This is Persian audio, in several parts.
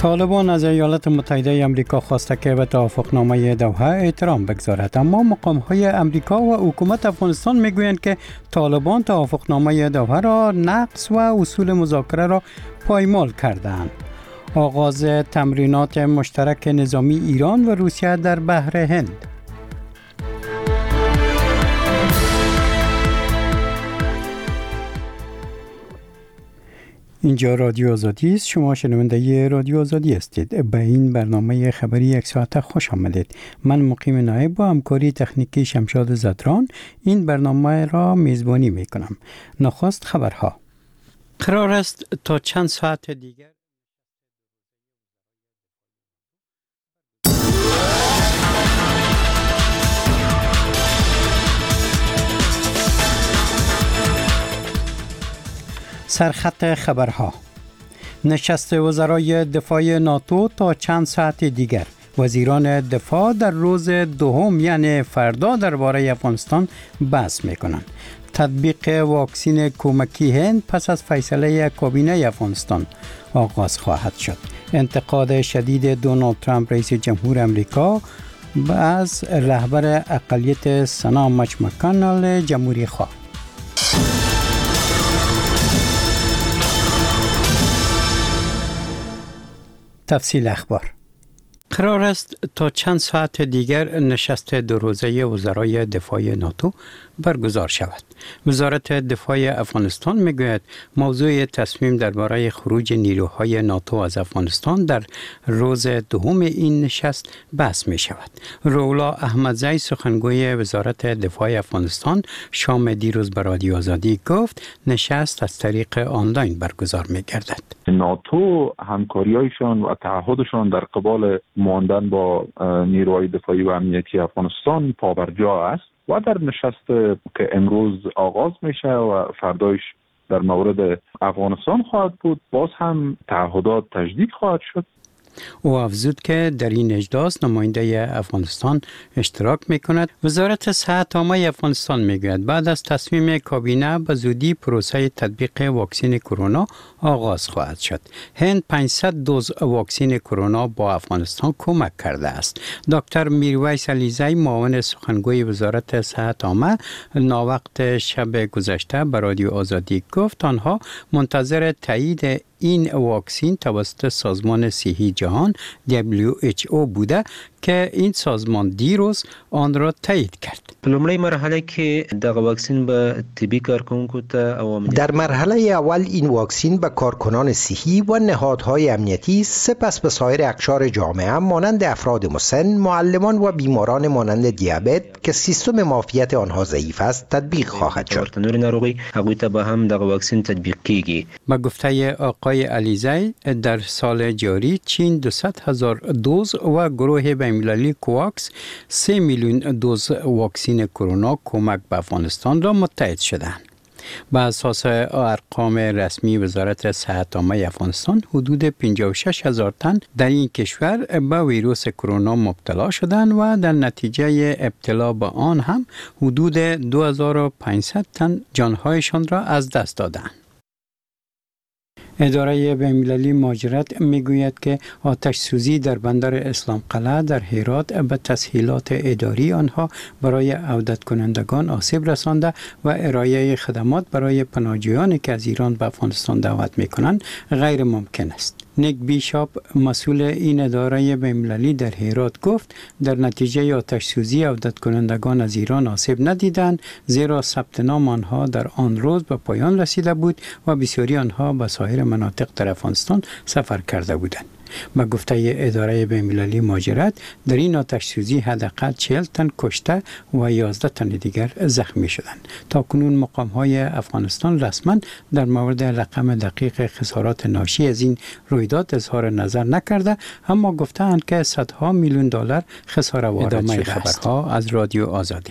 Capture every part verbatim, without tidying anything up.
طالبان از ایالات متحده آمریکا خواسته که به توافقنامه دوحه احترام بگذارد، اما مقام‌های آمریکا و حکومت افغانستان میگویند که طالبان توافقنامه دوحه را نقض و اصول مذاکره را پایمال کردند. آغاز تمرینات مشترک نظامی ایران و روسیه در بحر هند. اینجا رادیو آزادی است. شما شنونده رادیو آزادی هستید. به این برنامه خبری یک ساعته خوش آمدید. من مقیم نایب با همکاری تکنیکی شمشاد زدران این برنامه را میزبانی می کنم. نخست خبرها. قرار است تا چند ساعت دیگر سرخط خبرها. نشست وزرای دفاع ناتو تا چند ساعت دیگر. وزیران دفاع در روز دوم یعنی فردا درباره افغانستان بحث میکنند. تطبیق واکسین کمکی هند پس از فیصله کابینه افغانستان آغاز خواهد شد. انتقاد شدید دونالد ترامپ رئیس جمهور آمریکا از رهبر اقلیت سنا مچ مکانل جمهوری خواه. تفصیل اخبار. قرار است تا چند ساعت دیگر نشست دو روزه وزرای دفاع ناتو برگزار شود. وزارت دفاع افغانستان میگوید موضوع تصمیم درباره خروج نیروهای ناتو از افغانستان در روز دوم این نشست بحث می شود. رولا احمدزی سخنگوی وزارت دفاع افغانستان شام دیروز به رادیو آزادی گفت نشست از طریق آنلاین برگزار می گردد. ناتو همکاری‌هایشان و تعهدشان در قبال ماندن با نیروهای دفاعی و امنیتی افغانستان پابرجا است و در نشست که امروز آغاز میشه و فردایش در مورد افغانستان خواهد بود باز هم تعهدات تجدید خواهد شد. او افزود که در این اجلاس نماینده افغانستان اشتراک میکند. وزارت صحت عامه افغانستان میگوید بعد از تصمیم کابینه به زودی پروسه تطبیق واکسن کرونا آغاز خواهد شد. هند پانصد دوز واکسن کرونا با افغانستان کمک کرده است. دکتر میرویس علیزی معاون سخنگوی وزارت صحت عامه ناوقت شب گذشته به رادیو آزادی گفت آنها منتظر تایید این واکسن توسط سازمان صحی جهان دبلیو اچ او بوده که این سازمان دیروز آن را تایید کرد. لومړی مرحله کې دغه واکسین به طبي کارکونکو ته عوامل در مرحله اول این واکسین به کارکنان صحی و نهادهای امنیتی سپس به سایر اقشار جامعه مانند افراد مسن، معلمان و بیماران مانند دیابت که سیستم معافیت آنها ضعیف است تطبیق خواهد شد. نور ناروغی هغوی ته به هم دغه واکسین تطبیق کیږي. به گفته آقای علیزی در سال جاری چین دویست هزار دوز و گروه بین‌المللی کوواکس سه میلیون دوز واکسن کرونا کمک به افغانستان را متحد شدند. به اساس ارقام رسمی وزارت صحت عامه افغانستان حدود پنجاه و شش هزار تن در این کشور به ویروس کرونا مبتلا شدند و در نتیجه ابتلا به آن هم حدود دو هزار و پانصد تن جانهایشان را از دست دادند. اداره بین‌المللی مهاجرت میگوید که آتش سوزی در بندر اسلام قلعه در هرات به تسهیلات اداری آنها برای عودت کنندگان آسیب رسانده و ارائه خدمات برای پناهجویانی که از ایران به افغانستان دعوت میکنند غیر ممکن است. نیک بیشاپ مسئول این اداره بین‌المللی در هرات گفت در نتیجه آتش سوزی عودت کنندگان از ایران آسیب ندیدند زیرا ثبت نام آنها در آن روز به پایان رسیده بود و بسیاری آنها به سایر مناطق در افغانستان سفر کرده بودند. به گفته اداره بین‌المللی مهاجرت در این آتش سوزی حداقل چهل تن کشته و یازده تن دیگر زخمی شدند. تاکنون مقام‌های افغانستان رسما در مورد رقم دقیق خسارات ناشی از این رویداد اظهار نظر نکرده، اما گفتند که صدها میلیون دلار خساره وارد شده است. خبرها از رادیو آزادی.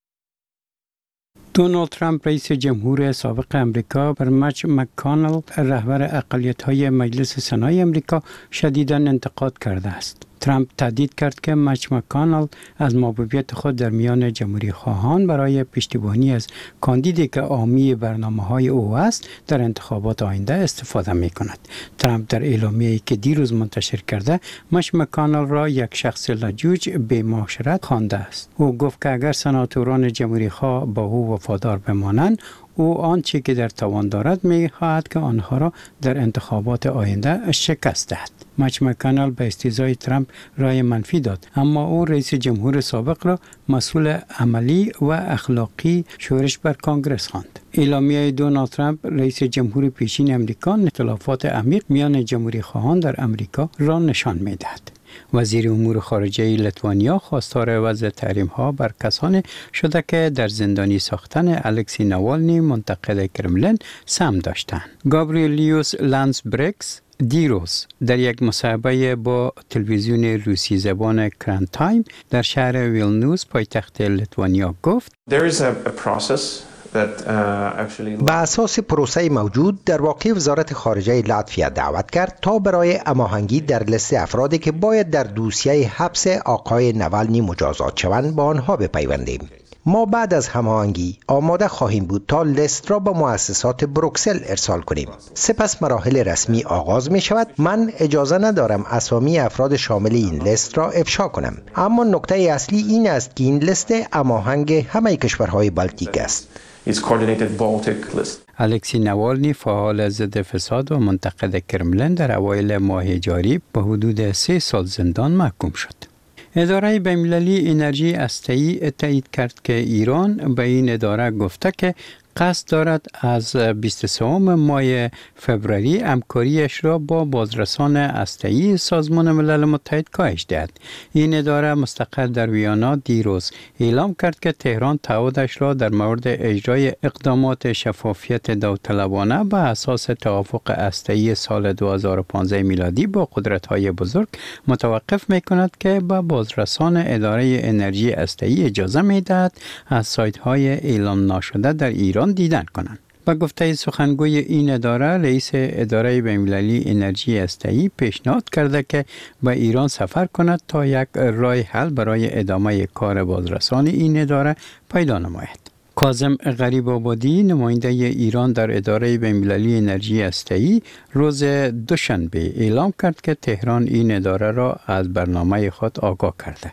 دونالد ترامپ رئیس جمهور سابق امریکا بر مچ مکانل رهبر اقلیت‌های مجلس سنای امریکا شدیداً انتقاد کرده است. ترامپ تهدید کرد که میچ مکانل از محبوبیت خود در میان جمهوری خواهان برای پشتیبانی از کاندیدی که حامی برنامه‌های او است در انتخابات آینده استفاده می‌کند. ترامپ در اعلامیه‌ای که دیروز منتشر کرده میچ مکانل را یک شخص لجوج به معاشرت خوانده است. او گفت که اگر سناتوران جمهوری خواه با او وفادار بمانند، او آنچه که در توان دارد می‌خواهد که آنها را در انتخابات آینده شکست دهد. میچ مکانل به استیضای ترامپ رای منفی داد، اما او رئیس جمهور سابق را مسئول عملی و اخلاقی شورش بر کانگرس خواند. اعلامیه دونالد ترامپ رئیس جمهور پیشین امریکا اختلافات عمیق میان جمهوری خواهان در امریکا را نشان می‌دهد. وزیر امور خارجه لیتوانیا خواستار وضع تحریم‌ها بر کسانی شده که در زندانی ساختن الکسی نوالنی منتقد کرملین سهم داشتند. گابریلیوس لانسبرگس دیروز در یک مصاحبه با تلویزیون روسی زبان کران تایم در شهر ویلنیوس پایتخت لیتوانیا گفت There is a, a process that uh, actually به اساس پروسه موجود در واقع وزارت خارجه لاتویا دعوت کرد تا برای هماهنگی در لیست افرادی که باید در دوسیه حبس آقای نوالنی مجازات شوند با آنها بپیوندیم. ما بعد از هماهنگی آماده خواهیم بود تا لیست را به مؤسسات بروکسل ارسال کنیم. سپس مراحل رسمی آغاز می شود. من اجازه ندارم اسامی افراد شامل این لیست را افشا کنم، اما نکته اصلی این است که این لیست هماهنگ همه کشورهای بالتیک است. الکسی نوالنی فعال ضد فساد و منتقد کرملین در اوایل ماه جاری به حدود سه سال زندان محکوم شد. اداره بین‌المللی انرژی هسته‌ای تایید کرد که ایران به این اداره گفته که قصد دارد از بیست و سوم ماه فوریه همکاریش را با بازرسان هسته‌ای سازمان ملل متحد کاهش دهد. این اداره مستقر در ویانا دیروز اعلام کرد که تهران تعهدش را در مورد اجرای اقدامات شفافیت داوطلبانه به اساس توافق هسته‌ای سال دو هزار و پانزده میلادی با قدرت‌های بزرگ متوقف می‌کند که به بازرسان اداره انرژی هسته‌ای اجازه می‌دهد از سایت‌های اعلام ناشده در ایران دیدن کنند. با گفته سخنگوی این اداره، رئیس اداره بین‌المللی انرژی هسته‌ای پیشنهاد کرده که به ایران سفر کند تا یک راه حل برای ادامه کار بازرسان این اداره پیدا نماید. کاظم غریب‌آبادی نماینده ایران در اداره بین‌المللی انرژی هسته‌ای روز دوشنبه اعلام کرد که تهران این اداره را از برنامه خود آگاه کرده.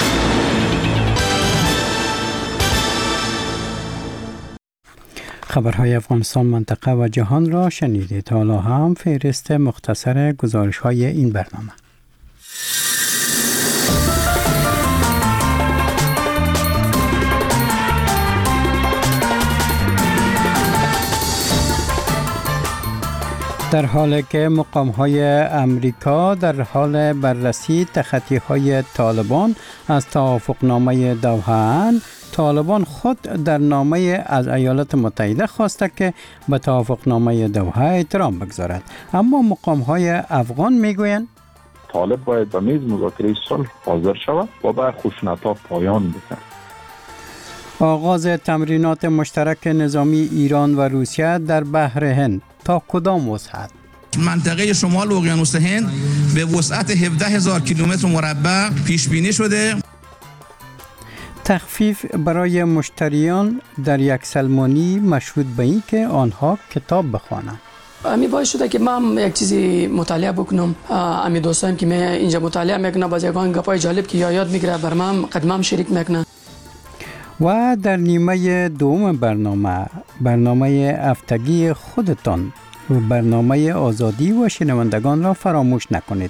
خبرهای افغانستان، منطقه و جهان را شنیدید. حالا هم فهرست مختصر گزارش‌های این برنامه. در حالی که مقام‌های امریکا در حال بررسی تخطی‌های طالبان از توافقنامه دوحه اند، طالبان خود در نامه از ایالات متحده خواسته که به توافقنامه دوحه احترام بگذارد، اما مقام‌های افغان میگویند طالب باید به میز مذاکره صلح حاضر شود و به خشونت‌ها پایان بده. آغاز تمرینات مشترک نظامی ایران و روسیه در بحر هند تا کدام وسعت؟ منطقه شمال اقیانوس هند به وسعت هفده هزار کیلومتر مربع پیش بینی شده. تخفیف برای مشتریان در یک سلمانی مشروط به این که آنها کتاب بخوانند. امی باعث شده که من یک چیزی مطالعه بکنم. امی دوستایم که من اینجا مطالعه میکنم، باز یکان گپای جالب که یاد میگیره بر من قدمم شریک میکنه. و در نیمه دوم برنامه برنامه هفتگی خودتان و برنامه آزادی و شنوندگان را فراموش نکنید.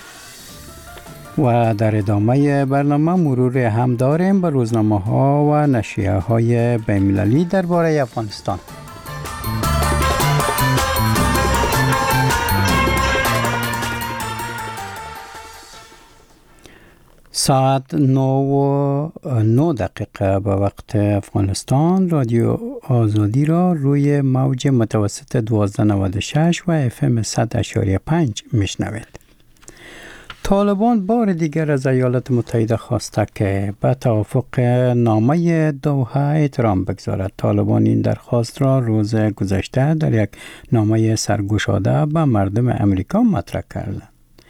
و در ادامه برنامه مرور هم داریم به روزنامه ها و نشریه های بین‌المللی درباره افغانستان. ساعت نو و نو دقیقه به وقت افغانستان رادیو آزادی را روی موج متوسط دوازده نود و شش و اف ام صد اشاریه پنج میشنوید. طالبان بار دیگر از ایالات متحده خواسته که به توافق نامه دوحه احترام بگذارد. طالبان این درخواست را روز گذشته در یک نامه سرگشاده به مردم امریکا مطرح کردند.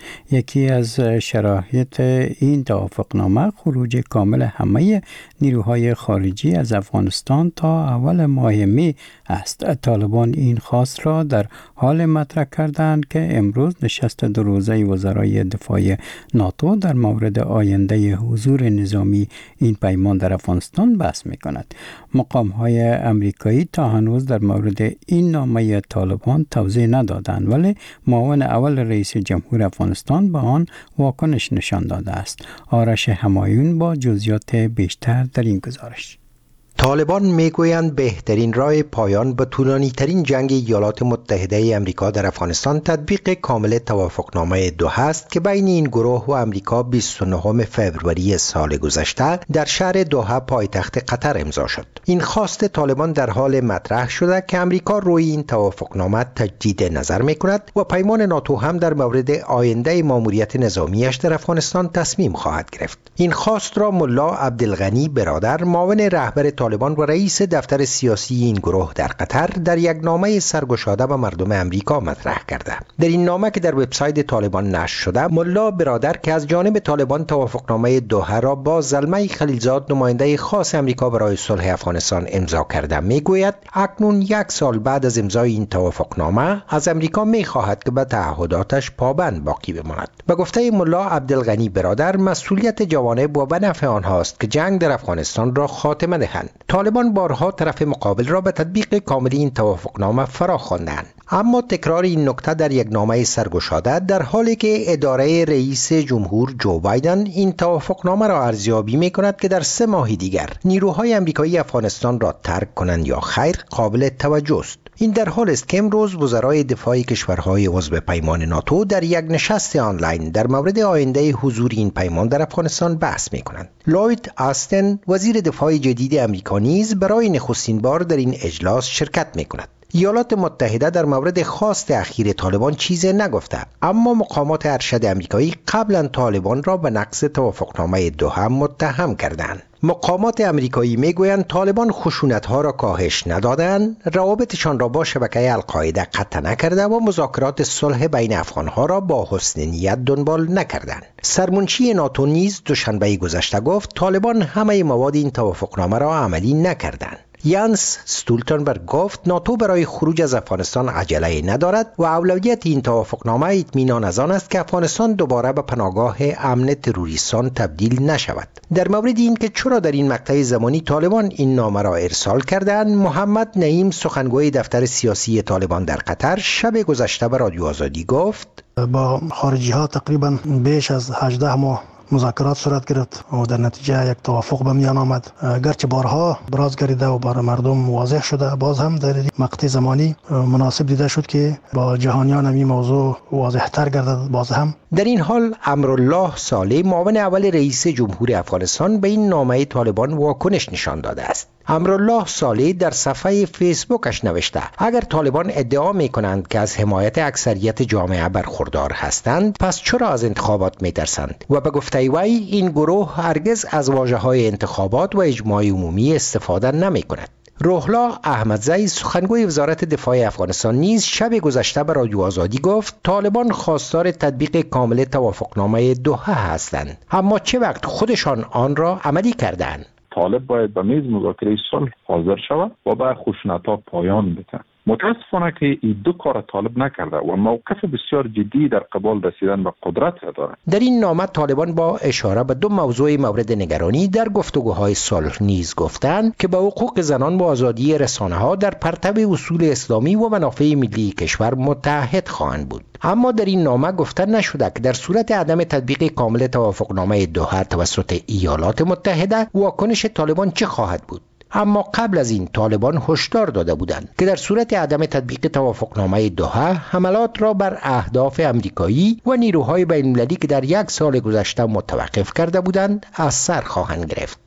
یکی از شرایط این توافقنامه خروج کامل همه نیروهای خارجی از افغانستان تا اول ماه می است. طالبان این خواست را در حال مطرح کردند که امروز نشست دو روزه وزرای دفاع ناتو در مورد آینده حضور نظامی این پیمان در افغانستان بحث می کند. مقام های امریکایی تا هنوز در مورد این نامه طالبان توضیح ندادند، ولی معاون اول رئیس جمهور افغانستان به آن واکنش نشان داده است. آرش همایون با جزئیات بیشتر در این گزارش. طالبان میگویند بهترین راه پایان به طولانی ترین جنگ ایالات متحده آمریکا در افغانستان تطبیق کامل توافقنامه دوحه است که بین این گروه و آمریکا بیست و نهم فوریه سال گذشته در شهر دوحه پایتخت قطر امضا شد. این خواست طالبان در حال مطرح شده که آمریکا روی این توافقنامه تجدید نظر میکند و پیمان ناتو هم در مورد آینده ماموریت نظامیش در افغانستان تصمیم خواهد گرفت. این خواست را ملا عبدالغنی برادر، معاون رهبر طالبان و رئیس دفتر سیاسی این گروه در قطر، در یک نامه سرگشاده به مردم امریکا مطرح کرده. در این نامه که در وبسایت طالبان نشر شده، ملا برادر که از جانب طالبان توافقنامه دوحه را با زلمه خلیلزاد نماینده خاص امریکا برای صلح افغانستان امضا کرده، میگوید اکنون یک سال بعد از امضای این توافقنامه از امریکا میخواهد که به تعهداتش پابند باقی بماند. به گفته ملا عبدالغنی برادر، مسئولیت جوانب و به نفع آنهاست که جنگ در افغانستان را خاتمه دهند. طالبان بارها طرف مقابل را به تطبیق کامل این توافقنامه فرا خواندند، اما تکرار این نکته در یک نامه سرگشاده در حالی که اداره رئیس جمهور جو بایدن این توافقنامه را ارزیابی می‌کند که در سه ماه دیگر نیروهای آمریکایی افغانستان را ترک کنند یا خیر قابل توجه است. این در حال است که امروز وزرای دفاع کشورهای عضو پیمان ناتو در یک نشست آنلاین در مورد آینده حضور این پیمان در افغانستان بحث می‌کنند. لوید آستن، وزیر دفاع جدید آمریکا، نیز برای نخستین بار در این اجلاس شرکت می‌کند. ایالات متحده در مورد خواست اخیر طالبان چیزی نگفته، اما مقامات ارشد آمریکایی قبلا طالبان را به نقض توافقنامه دوحه متهم کردند. مقامات آمریکایی میگویند طالبان خشونت‌ها را کاهش ندادند، روابطشان را با شبکه القاعده قطع نکرده و مذاکرات صلح بین افغان‌ها را با حسن نیت دنبال نکردند. سرمنشی ناتو نیز دوشنبه گذشته گفت طالبان همه مواد این توافقنامه را عملی نکردند. یانس استولتنبرگ گفت ناتو برای خروج از افغانستان عجله ندارد و اولویت این توافقنامه اطمینان از آن است که افغانستان دوباره به پناهگاه امن تروریستان تبدیل نشود. در مورد این که چرا در این مقطع زمانی طالبان این نامه را ارسال کردند، محمد نعیم، سخنگوی دفتر سیاسی طالبان در قطر، شب گذشته به رادیو آزادی گفت با خارجی ها تقریبا بیش از هجده ماه مذاکرات صورت گرفت و در نتیجه یک توافق به میان آمد. گرچه بارها براز گردیده و برای مردم واضح شده، باز هم در این مقطع زمانی مناسب دیده شد که با جهانیان این موضوع واضح تر گردد. باز هم در این حال امرالله صالح، معاون اول رئیس جمهور افغانستان، به این نامه طالبان واکنش نشان داده است. امرالله صالح در صفحه فیسبوکش نوشته اگر طالبان ادعا می کنند که از حمایت اکثریت جامعه برخوردار هستند، پس چرا از انتخابات می ترسند؟ و به گفته وی این گروه هرگز از واژه‌های انتخابات و اجماع عمومی استفاده نمی کند. روحلا احمدزی، سخنگوی وزارت دفاع افغانستان، نیز شب گذشته به رادیو آزادی گفت طالبان خواستار تطبیق کامل توافقنامه دوحه هستند، اما چه وقت خودشان آن را عملی کردند؟ طالب باید به میز مذاکره صلح حاضر شود و به خشونت‌ها پایان بده. متاسفانه که این دو کار طالب نکرده و موقف بسیار جدی در قبال رسیدن به قدرت دارد. در این نامه طالبان با اشاره به دو موضوع مورد نگرانی در گفتگوهای صلح نیز گفتند که به حقوق زنان و آزادی رسانه‌ها در پرتو اصول اسلامی و منافع ملی کشور متحد خواهند بود. اما در این نامه گفته نشده که در صورت عدم تطبیق کامل توافقنامه دوحه توسط ایالات متحده واکنش طالبان چه خواهد بود. اما قبل از این طالبان هشدار داده بودند که در صورت عدم تطبیق توافقنامه دوحه حملات را بر اهداف آمریکایی و نیروهای بین‌المللی که در یک سال گذشته متوقف کرده بودند از سر خواهند گرفت.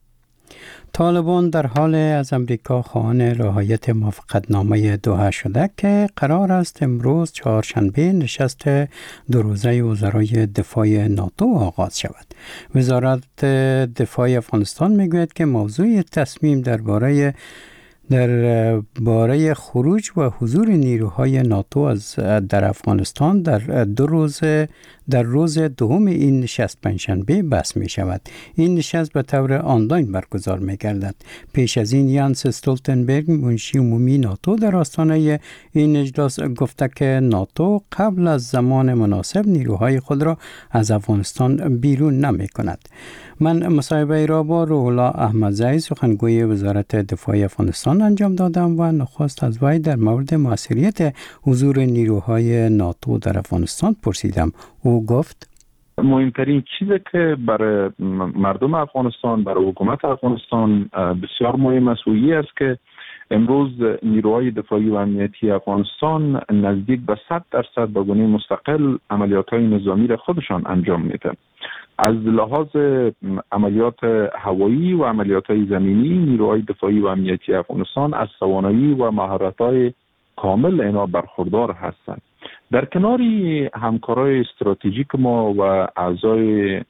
طالبان در حال از امریکا خواهان رعایت موافقتنامه دوحه شده که قرار است امروز چهارشنبه نشست دو روزه وزرای دفاع ناتو آغاز شود. وزارت دفاع افغانستان میگوید که موضوع تصمیم درباره در باره خروج و حضور نیروهای ناتو از در افغانستان در دو روز در روز دوم این نشست پنجشنبه بحث می شود. این نشست به طور آنلاین برگزار می گردد. پیش از این یانس استولتنبرگ منشی عمومی ناتو در آستانه این اجلاس گفته که ناتو قبل از زمان مناسب نیروهای خود را از افغانستان بیرون نمی کند. من مصاحبه را با روح‌الله احمدزی سخنگوی وزارت دفاع افغانستان انجام دادم و نخست از وی در مورد موثریت حضور نیروهای ناتو در افغانستان پرسیدم. او گفت مهمترین چیزی که برای مردم افغانستان، برای حکومت افغانستان بسیار مهم است و این است که امروز نیروهای دفاعی و امنیتی افغانستان نزدیک به صد درصد به گونه مستقل عملیات‌های نظامی را خودشان انجام میدن. از لحاظ عملیات هوایی و عملیات‌های زمینی نیروهای دفاعی و امنیتی افغانستان از توانایی و مهارت‌های کامل اینا برخوردار هستند. در کنار همکارای استراتژیک ما و اعضای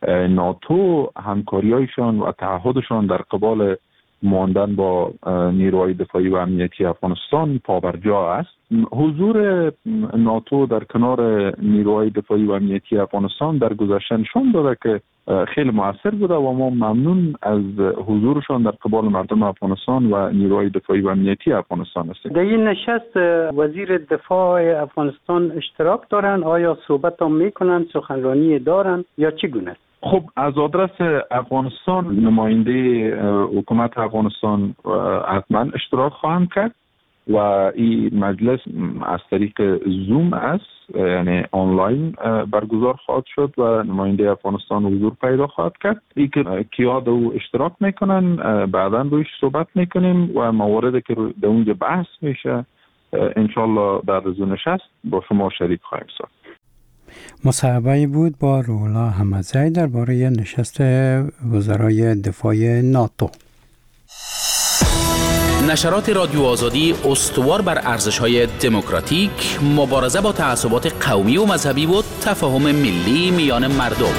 ناتو همکاری‌هایشان و تعهدشان در قبال ماندن با نیروهای دفاعی و امنیتی افغانستان پابرجا است. حضور ناتو در کنار نیروهای دفاعی و امنیتی افغانستان در گذشته نشان داده که خیلی مؤثر بوده و ما ممنون از حضورشان در قبال مردم افغانستان و نیروهای دفاعی و امنیتی افغانستان هستیم. در این نشست وزیر دفاع افغانستان اشتراک دارند؟ آیا صحبت هم میکنند، سخنرانی دارند یا چگونه؟ خب از آدرس افغانستان نماینده حکومت افغانستان حتما اشتراک خواهند کرد و این مجلس از طریق زوم است، یعنی آنلاین برگزار خواهد شد و نماینده افغانستان حضور پیدا خواهد کرد. این که کیا دو اشتراک میکنن بعدا رویش صحبت میکنیم و مواردی که در اونجا بحث میشه انشالله بعد از نشست با شما شریک خواهیم شد. مصاحبه بود با روح‌الله احمدزی درباره نشست وزرای دفاع ناتو. نشرات رادیو آزادی استوار بر ارزش‌های دموکراتیک، مبارزه با تعصبات قومی و مذهبی و تفاهم ملی میان مردم.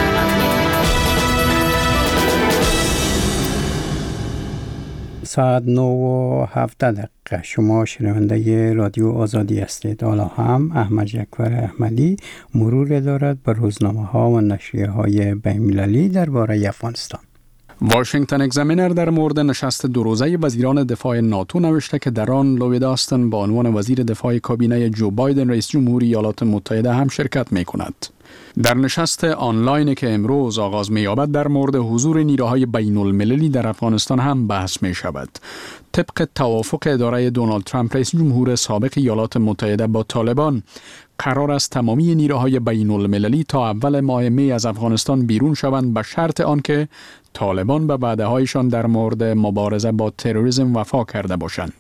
ساعت نه و هفده دقیقه. شما شنونده رادیو آزادی هستید. حالا هم احمد جعفر احمدی مرور دارد بر روزنامه ها و نشریه های بین‌المللی درباره افغانستان. واشنگتن اگزامینر در مورد نشست دو روزه وزیران دفاع ناتو نوشته که در آن لوید آستن با عنوان وزیر دفاع کابینه جو بایدن رئیس جمهوری ایالات متحده هم شرکت می کند. در نشست آنلاینی که امروز آغاز می یابد در مورد حضور نیروهای بین المللی در افغانستان هم بحث می شود. طبق توافق اداره دونالد ترامپ رئیس جمهور سابق ایالات متحده با طالبان، قرار است تمامی نیروهای بین المللی تا اول ماه می از افغانستان بیرون شوند به شرط آنکه طالبان به وعده‌هایشان در مورد مبارزه با تروریسم وفا کرده باشند.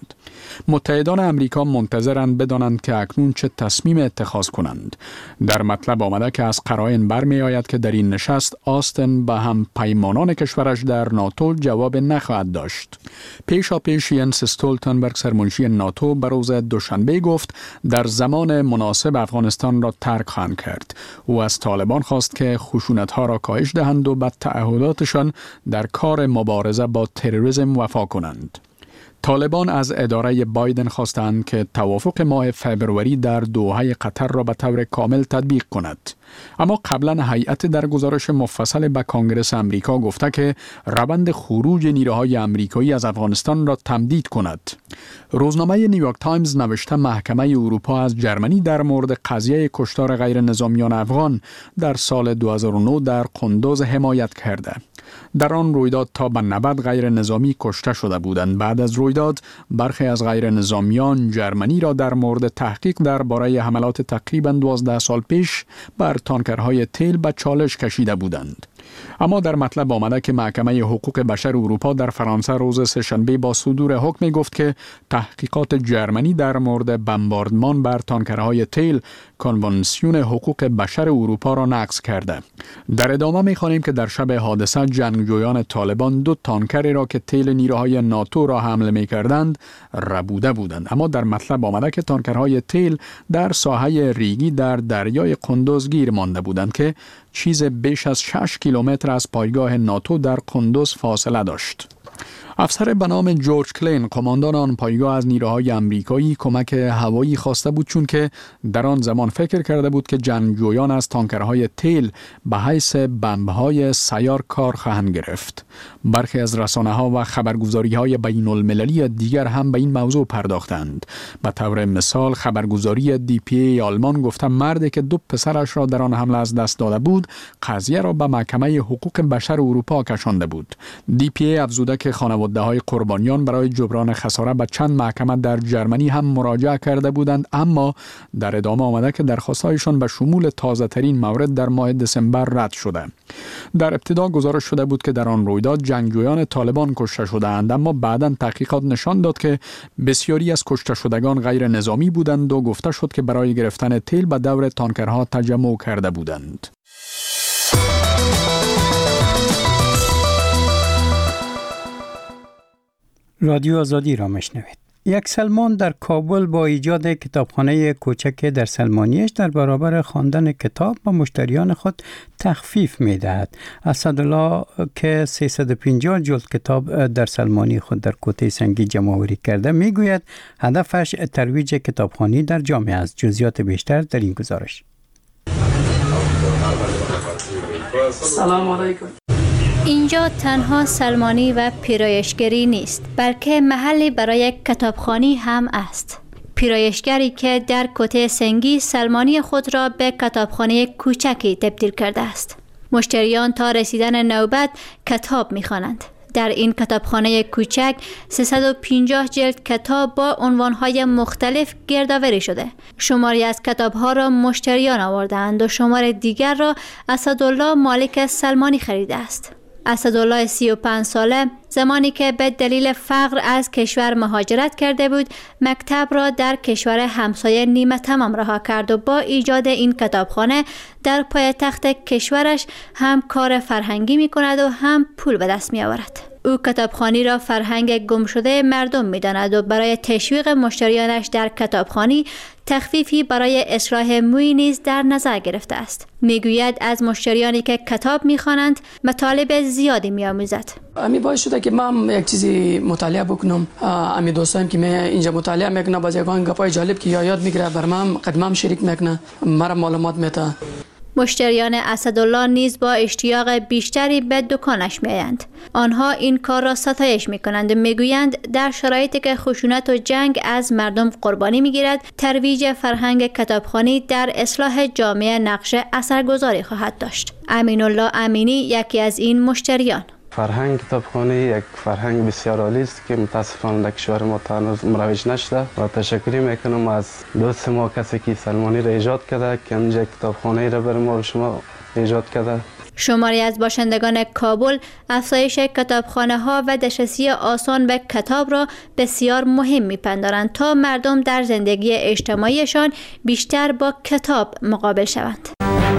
متحدان امریکا منتظرند بدانند که اکنون چه تصمیم اتخاذ کنند. در مطلب آمده که از قرائن برمی آید که در این نشست آستن به هم پیمانان کشورش در ناتو جواب نخواهد داشت. پیشا پیش ینس استولتنبرگ سرمنشی ناتو به روز دوشنبه گفت در زمان مناسب افغانستان را ترک خواهند کرد. او از طالبان خواست که خشونت‌ها را کاهش دهند و به تعهداتشان در کار مبارزه با تروریسم وفا کنند. طالبان از اداره بایدن خواستند که توافق ماه فبروری در دوحه قطر را به طور کامل تطبیق کند. اما قبلا هیئت در گزارش مفصل به کانگرس امریکا گفته که روند خروج نیروهای امریکایی از افغانستان را تمدید کند. روزنامه نیویورک تایمز نوشته محکمه اروپا از جرمنی در مورد قضیه کشتار غیر نظامیان افغان در سال دو هزار و نه در قندوز حمایت کرده. در آن رویداد تا به نود غیر نظامی کشته شده بودند. بعد از رویداد برخی از غیر نظامیان جرمنی را در مورد تحقیق درباره حملات تقریباً دوازده سال پیش بر تانکرهای تیل به چالش کشیده بودند. اما در مطلب آمده که محکمه حقوق بشر اروپا در فرانسه روز سه‌شنبه با صدور حکم گفت که تحقیقات جرمنی در مورد بمباردمان بر تانکرهای تیل کنوانسیون حقوق بشر اروپا را نقض کرده. در ادامه می‌خوانیم که در شب حادثه جنگجویان طالبان دو تانکری را که تیل نیروهای ناتو را حمله می‌کردند ربوده بودند. اما در مطلب آمده که تانکرهای تیل در ساحه ریگی در دریای قندوز گیر مانده بودند که چیز بیش از شش کیلومتر از پایگاه ناتو در قندوز فاصله داشت. افسر به نام جورج کلین قماندان آن پایگاه از نیروهای امریکایی کمک هوایی خواسته بود، چون که در آن زمان فکر کرده بود که جنگجویان از تانکرهای تیل به حیث بمب‌های سیار کار خواهند گرفت. برخی از رسانه‌ها و خبرگزاری‌های بین المللی دیگر هم به این موضوع پرداختند. به طور مثال خبرگزاری دی پی ای آلمان گفته مردی که دو پسرش را در آن حمله از دست داده بود قضیه را به محکمه حقوق بشر اروپا کشانده بود. دی پی ای افزوده که خانواده‌های قربانیان برای جبران خساره به چند محکمه در جرمنی هم مراجعه کرده بودند، اما در ادامه آمده که درخواست‌هایشان به شمول تازه‌ترین مورد در ماه دسامبر رد شده. در ابتدا گزارش شده بود که در آن رویداد جنگجویان طالبان کشته شدند، اما بعداً تحقیقات نشان داد که بسیاری از کشته شدگان غیر نظامی بودند و گفته شد که برای گرفتن تیل به دور تانکرها تجمع کرده بودند. رادیو آزادی را میشنوید. یک سلمان در کابل با ایجاد کتابخانه کوچک در سلمانیش در برابر خواندن کتاب به مشتریان خود تخفیف می‌دهد. اسدالله که سیصد و پنجاه جلد کتاب در سلمانی خود در کوته سنگی جمع‌آوری کرده میگوید هدفش ترویج کتابخوانی در جامعه است. جزئیات بیشتر در این گزارش. سلام علیکم. اینجا تنها سلمانی و پیرایشگری نیست، بلکه محلی برای کتابخوانی هم است. پیرایشگری که در کوته سنگی سلمانی خود را به کتابخانه کوچکی تبدیل کرده است. مشتریان تا رسیدن نوبت کتاب می‌خوانند. در این کتابخانه کوچک سیصد و پنجاه جلد کتاب با عنوان‌های مختلف گردآوری شده. شماری از کتاب‌ها را مشتریان آوردند و شمار دیگر را اسدالله مالک سلمانی خریده است. اسدالله سی و پنج ساله زمانی که به دلیل فقر از کشور مهاجرت کرده بود، مکتب را در کشور همسایه نیمه تمام رها کرد و با ایجاد این کتابخانه در پایتخت کشورش هم کار فرهنگی می کند و هم پول به دست می آورد. او کتابخوانی را فرهنگ گم شده مردم می داند و برای تشویق مشتریانش در کتابخوانی تخفیفی برای اصلاح موی نیز در نظر گرفته است. میگوید از مشتریانی که کتاب میخوانند مطالب زیادی میآموزد. امی باعث شده که من یک چیزی مطالعه بکنم. امی دوستایم که می اینجا مطالعه میکنه باز یگان گپای جالب که یاد میگیره برام قدمم شریک میکنه، مرا معلومات میده. مشتریان اسدالله نیز با اشتیاق بیشتری به دکانش میآیند. آنها این کار را ستایش میکنند و میگویند در شرایطی که خشونت و جنگ از مردم قربانی میگیرد، ترویج فرهنگ کتابخوانی در اصلاح جامعه نقش اثرگذاری خواهد داشت. امین الله امینی یکی از این مشتریان. فرهنگ کتابخوانی یک فرهنگ بسیار عالی است که متاسفانه در کشور ما هنوز مروج نشده و تشکر میکنم از دوست ما کسی که سلمانی را ایجاد کرده که اینجا کتابخانه را برای ما و شما ایجاد کرده. شماری از باشندگان کابل افزایش کتابخانه ها و دسترسی آسان به کتاب را بسیار مهم میپندارند تا مردم در زندگی اجتماعیشان بیشتر با کتاب مقابل شوند.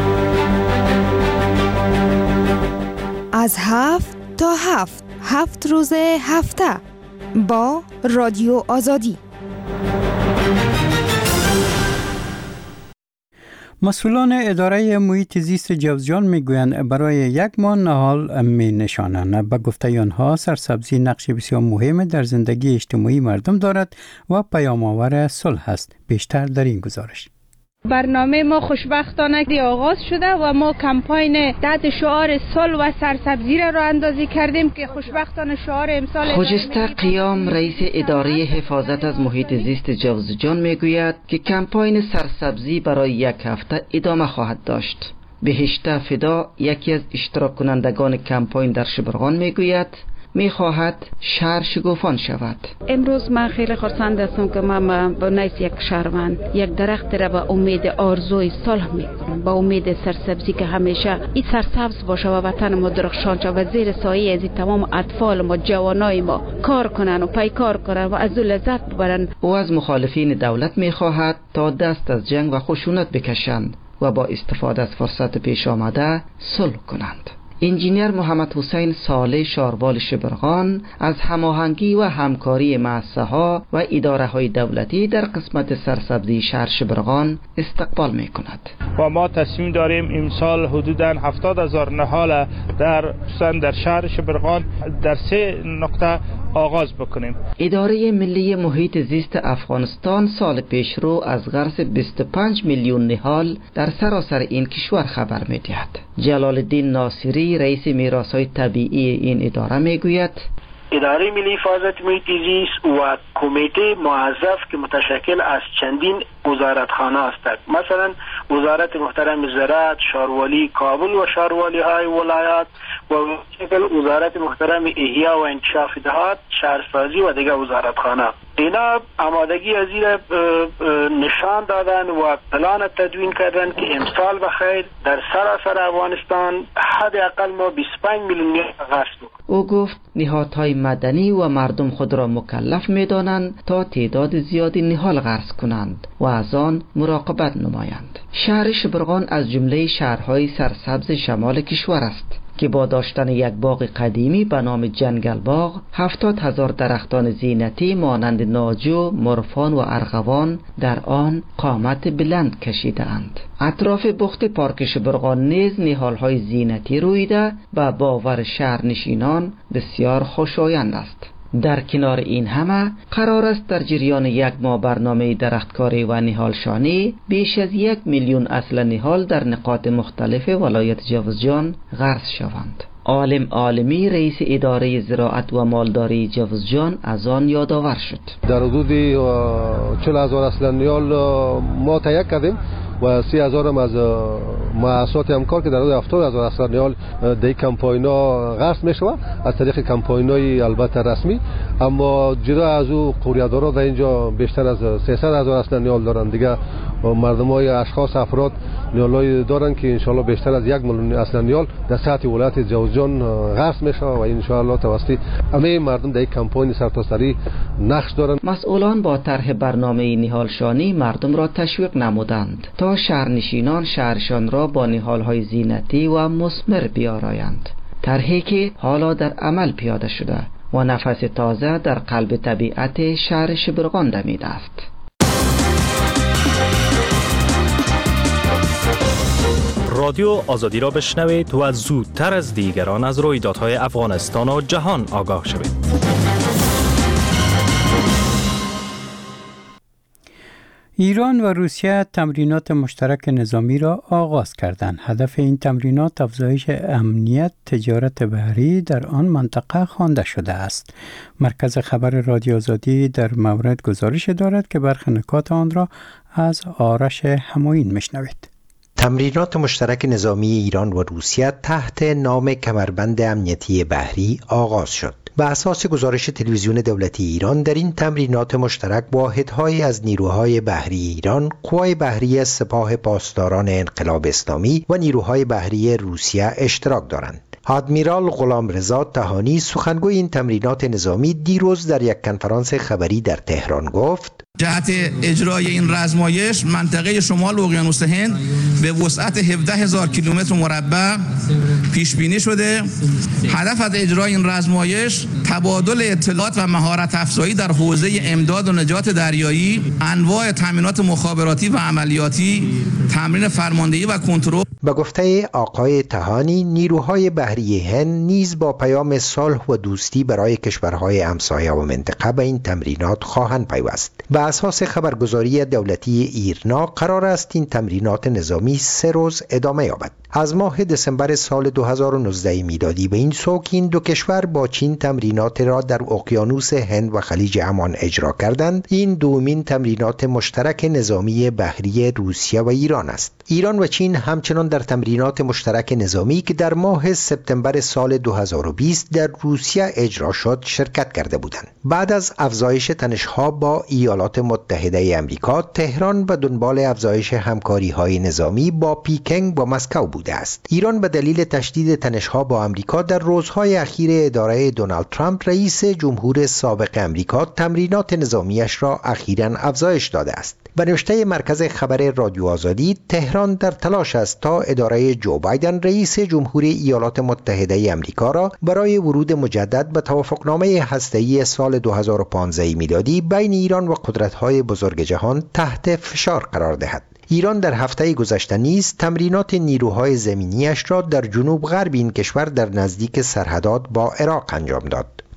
از هفت تا هفت هفت روز هفته با رادیو آزادی. مسئولان اداره محیط زیست جوزجان میگویند برای یک ماه نهال می نشانند. به گفته آنها سرسبزی نقش بسیار مهم در زندگی اجتماعی مردم دارد و پیام‌آور صلح است. بیشتر در این گزارش. برنامه ما خوشبختانه آغاز شده و ما کمپاین تحت شعار صلح و سرسبزی را راه اندازی کردیم که خوشبختانه شعار امسال خجسته قیام رئیس اداره حفاظت از محیط زیست جوزجان میگوید که کمپاین سرسبزی برای یک هفته ادامه خواهد داشت. بهشته فدا یکی از اشتراک کنندگان کمپاین در شبرغان میگوید میخواهد شهر شگوفان شود. امروز من خیلی خرسند هستم که من با نیز یک شهروند یک درخت را به امید آرزوی صلح میکنم، با امید سرسبزی که همیشه این سرسبز باشه و وطن ما درخشان شود و زیر سایه از تمام اطفال ما جوانای ما کار کنن و پیکار کنن و از او لذت ببرن. او از مخالفین دولت میخواهد تا دست از جنگ و خشونت بکشند و با استفاده از فرصت پیش آمده صلح کنند. انجینیر محمد حسین صالح شاروال شبرغان از هماهنگی و همکاری مؤسسه‌ها و اداره‌های دولتی در قسمت سرسبزی شهر شبرغان استقبال می‌کند. و ما تصمیم داریم امسال حدوداً هفتاد هزار نهال در در شهر شبرغان در سه نقطه آغاز بکنیم. اداره ملی محیط زیست افغانستان سال پیش رو از غرس بیست و پنج میلیون نهال در سراسر این کشور خبر می‌دهد. جلال الدین ناصری رئیس میراث‌های طبیعی این اداره میگوید اداره ملی حفاظت محیط زیست و کمیته موظف که متشکل از چندین وزارتخانه است. مثلا وزارت محترم زراعت، شاروالی کابل و شاروالی های ولایات و متشکل وزارت محترم احیا و انکشاف دهات، شهرسازی و دیگر وزارتخانه. اینا آمادگی از این نشان دادن و پلان تدوین کردن که امسال بخیر در سراسر افغانستان حداقل ما بیست و پنج میلیون غرس بکنیم. او گفت نهادهای مدنی و مردم خود را مکلف می‌دانند تا تعداد زیادی نهال غرس کنند و از آن مراقبت نمایند. شهر شبرغان از جمله شهرهای سرسبز شمال کشور است که با داشتن یک باغ قدیمی به نام جنگل باغ، هفتاد هزار درختان زینتی مانند ناجو، مرفان و ارغوان در آن قامت بلند کشیده اند. اطراف بخت پارک شبرغان نیز نهال‌های زینتی رویده و باور شهرنشینان بسیار خوشایند است. در کنار این همه قرار است در جریان یک ماه برنامه درختکاری و نهالشانی بیش از یک میلیون اصل نهال در نقاط مختلف ولایت جوزجان غرس شوند. عالم عالمی رئیس اداره زراعت و مالداری جوزجان از آن یادآور شد. در حدود چهل هزار اصل نهال ما تهیه کردیم و سی هزار هم از مؤسسات همکار که در حدود هفتاد هزار اصل نهال در کمپاین‌ها غرس می‌شود از طریق کمپاین‌های البته رسمی، اما جدا از او قوریه‌دارا در اینجا بیشتر از سیصد هزار اصل نهال دارند. دیگه مردمای اشخاص افراد نهال‌های دارند که ان شاءالله بیشتر از یک میلیون اصل نهال در سطح ولایت جوزجان غرس می‌شود و ان شاءالله توسط همه مردم در یک کمپاین سرتاسری نقش دارند. مسئولان با طرح برنامه نهالشانی مردم را تشویق نمودند تا شهرنشینان شهرشان را با نهال‌های زینتی و مثمر بیارایند. طرحی که حالا در عمل پیاده شده و نفس تازه در قلب طبیعت شهر شبرغان دمیده است. رادیو آزادی را بشنوید و زودتر از دیگران از رویدادهای افغانستان و جهان آگاه شوید. ایران و روسیه تمرینات مشترک نظامی را آغاز کردند. هدف این تمرینات افزایش امنیت تجارت بحری در آن منطقه خوانده شده است. مرکز خبر رادیو آزادی در مورد گزارش دارد که برخی نکات آن را از آرش همایون میشنوید. تمرینات مشترک نظامی ایران و روسیه تحت نام کمربند امنیتی بحری آغاز شد. به اساس گزارش تلویزیون دولتی ایران در این تمرینات مشترک واحدهایی از نیروهای بحری ایران، قوای بحری سپاه پاسداران انقلاب اسلامی و نیروهای بحری روسیه اشتراک دارند. آدمیرال غلامرضا طحانی سخنگوی این تمرینات نظامی دیروز در یک کنفرانس خبری در تهران گفت: جهت اجرای این رزمایش منطقه شمال اقیانوس هند به وسعت هفده هزار کیلومتر مربع پیش بینی شده. هدف از اجرای این رزمایش تبادل اطلاعات و مهارت افزایی در حوزه امداد و نجات دریایی، انواع تامینات مخابراتی و عملیاتی، تمرین فرماندهی و کنترل. به گفته آقای طحانی، نیروهای بحری هند نیز با پیام صلح و دوستی برای کشورهای همسایه و منطقه به این تمرینات خواهند پیوست. به اساس خبرگزاری دولتی ایرنا قرار است این تمرینات نظامی سه روز ادامه یابد. از ماه دسامبر سال دو هزار و نوزده میلادی به این سو که این دو کشور با چین تمرینات را در اقیانوس هند و خلیج عمان اجرا کردند، این دومین تمرینات مشترک نظامی بحری روسیه و ایران است. ایران و چین همچنان در تمرینات مشترک نظامی که در ماه سپتامبر سال دو هزار و بیست در روسیه اجرا شد شرکت کرده بودند. بعد از افزایش تنش‌ها با ایالات متحده آمریکا، تهران به دنبال افزایش همکاری‌های نظامی با پیکنگ و مسکو بوده است. ایران به دلیل تشدید تنش‌ها با آمریکا در روزهای اخیر اداره دونالد ترامپ رئیس جمهور سابق آمریکا تمرینات نظامیش را اخیراً افزایش داده است. به نوشته مرکز خبر رادیو آزادی، تهران در تلاش است تا اداره جو بایدن رئیس جمهوری ایالات متحده آمریکا را برای ورود مجدد به توافقنامه هسته‌ای سال دو هزار و پانزده میلادی بین ایران و قدرت‌های بزرگ جهان تحت فشار قرار دهد. ایران در هفته گذشته نیز تمرینات نیروهای زمینیش را در جنوب غرب این کشور در نزدیک سرحدات با عراق انجام داد.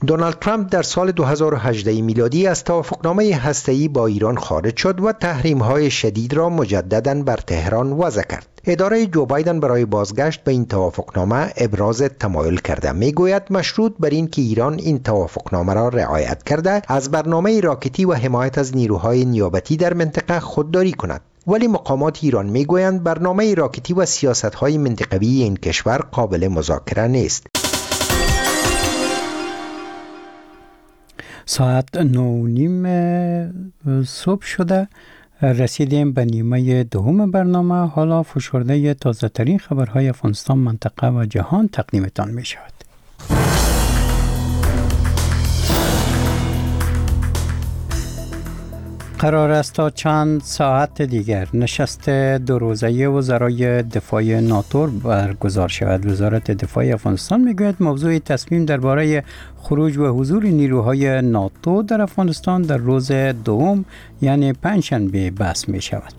دونالد ترامپ در سال دو هزار و هجده میلادی از توافقنامه هسته‌ای با ایران خارج شد و تحریم‌های شدید را مجدداً بر تهران وضع کرد. اداره جو بایدن برای بازگشت به این توافقنامه ابراز تمایل کرده. میگوید مشروط بر این که ایران این توافقنامه را رعایت کرده از برنامه راکتی و حمایت از نیروهای نیابتی در منطقه خودداری کند. ولی مقامات ایران میگویند برنامه راکتی و سیاست‌های منطقوی این کشور قابل مذاکره نیست. ساعت نو نیم صبح شده، رسیدیم به نیمه دوم برنامه. حالا فشرده تازه ترین خبرهای افغانستان، منطقه و جهان تقدیمتان می شود. قرار است تا چند ساعت دیگر نشست دو روزه وزرای دفاع ناتو برگزار شود. وزارت دفاع افغانستان میگوید موضوع تصمیم درباره خروج و حضور نیروهای ناتو در افغانستان در روز دوم یعنی پنجشنبه بحث می شود.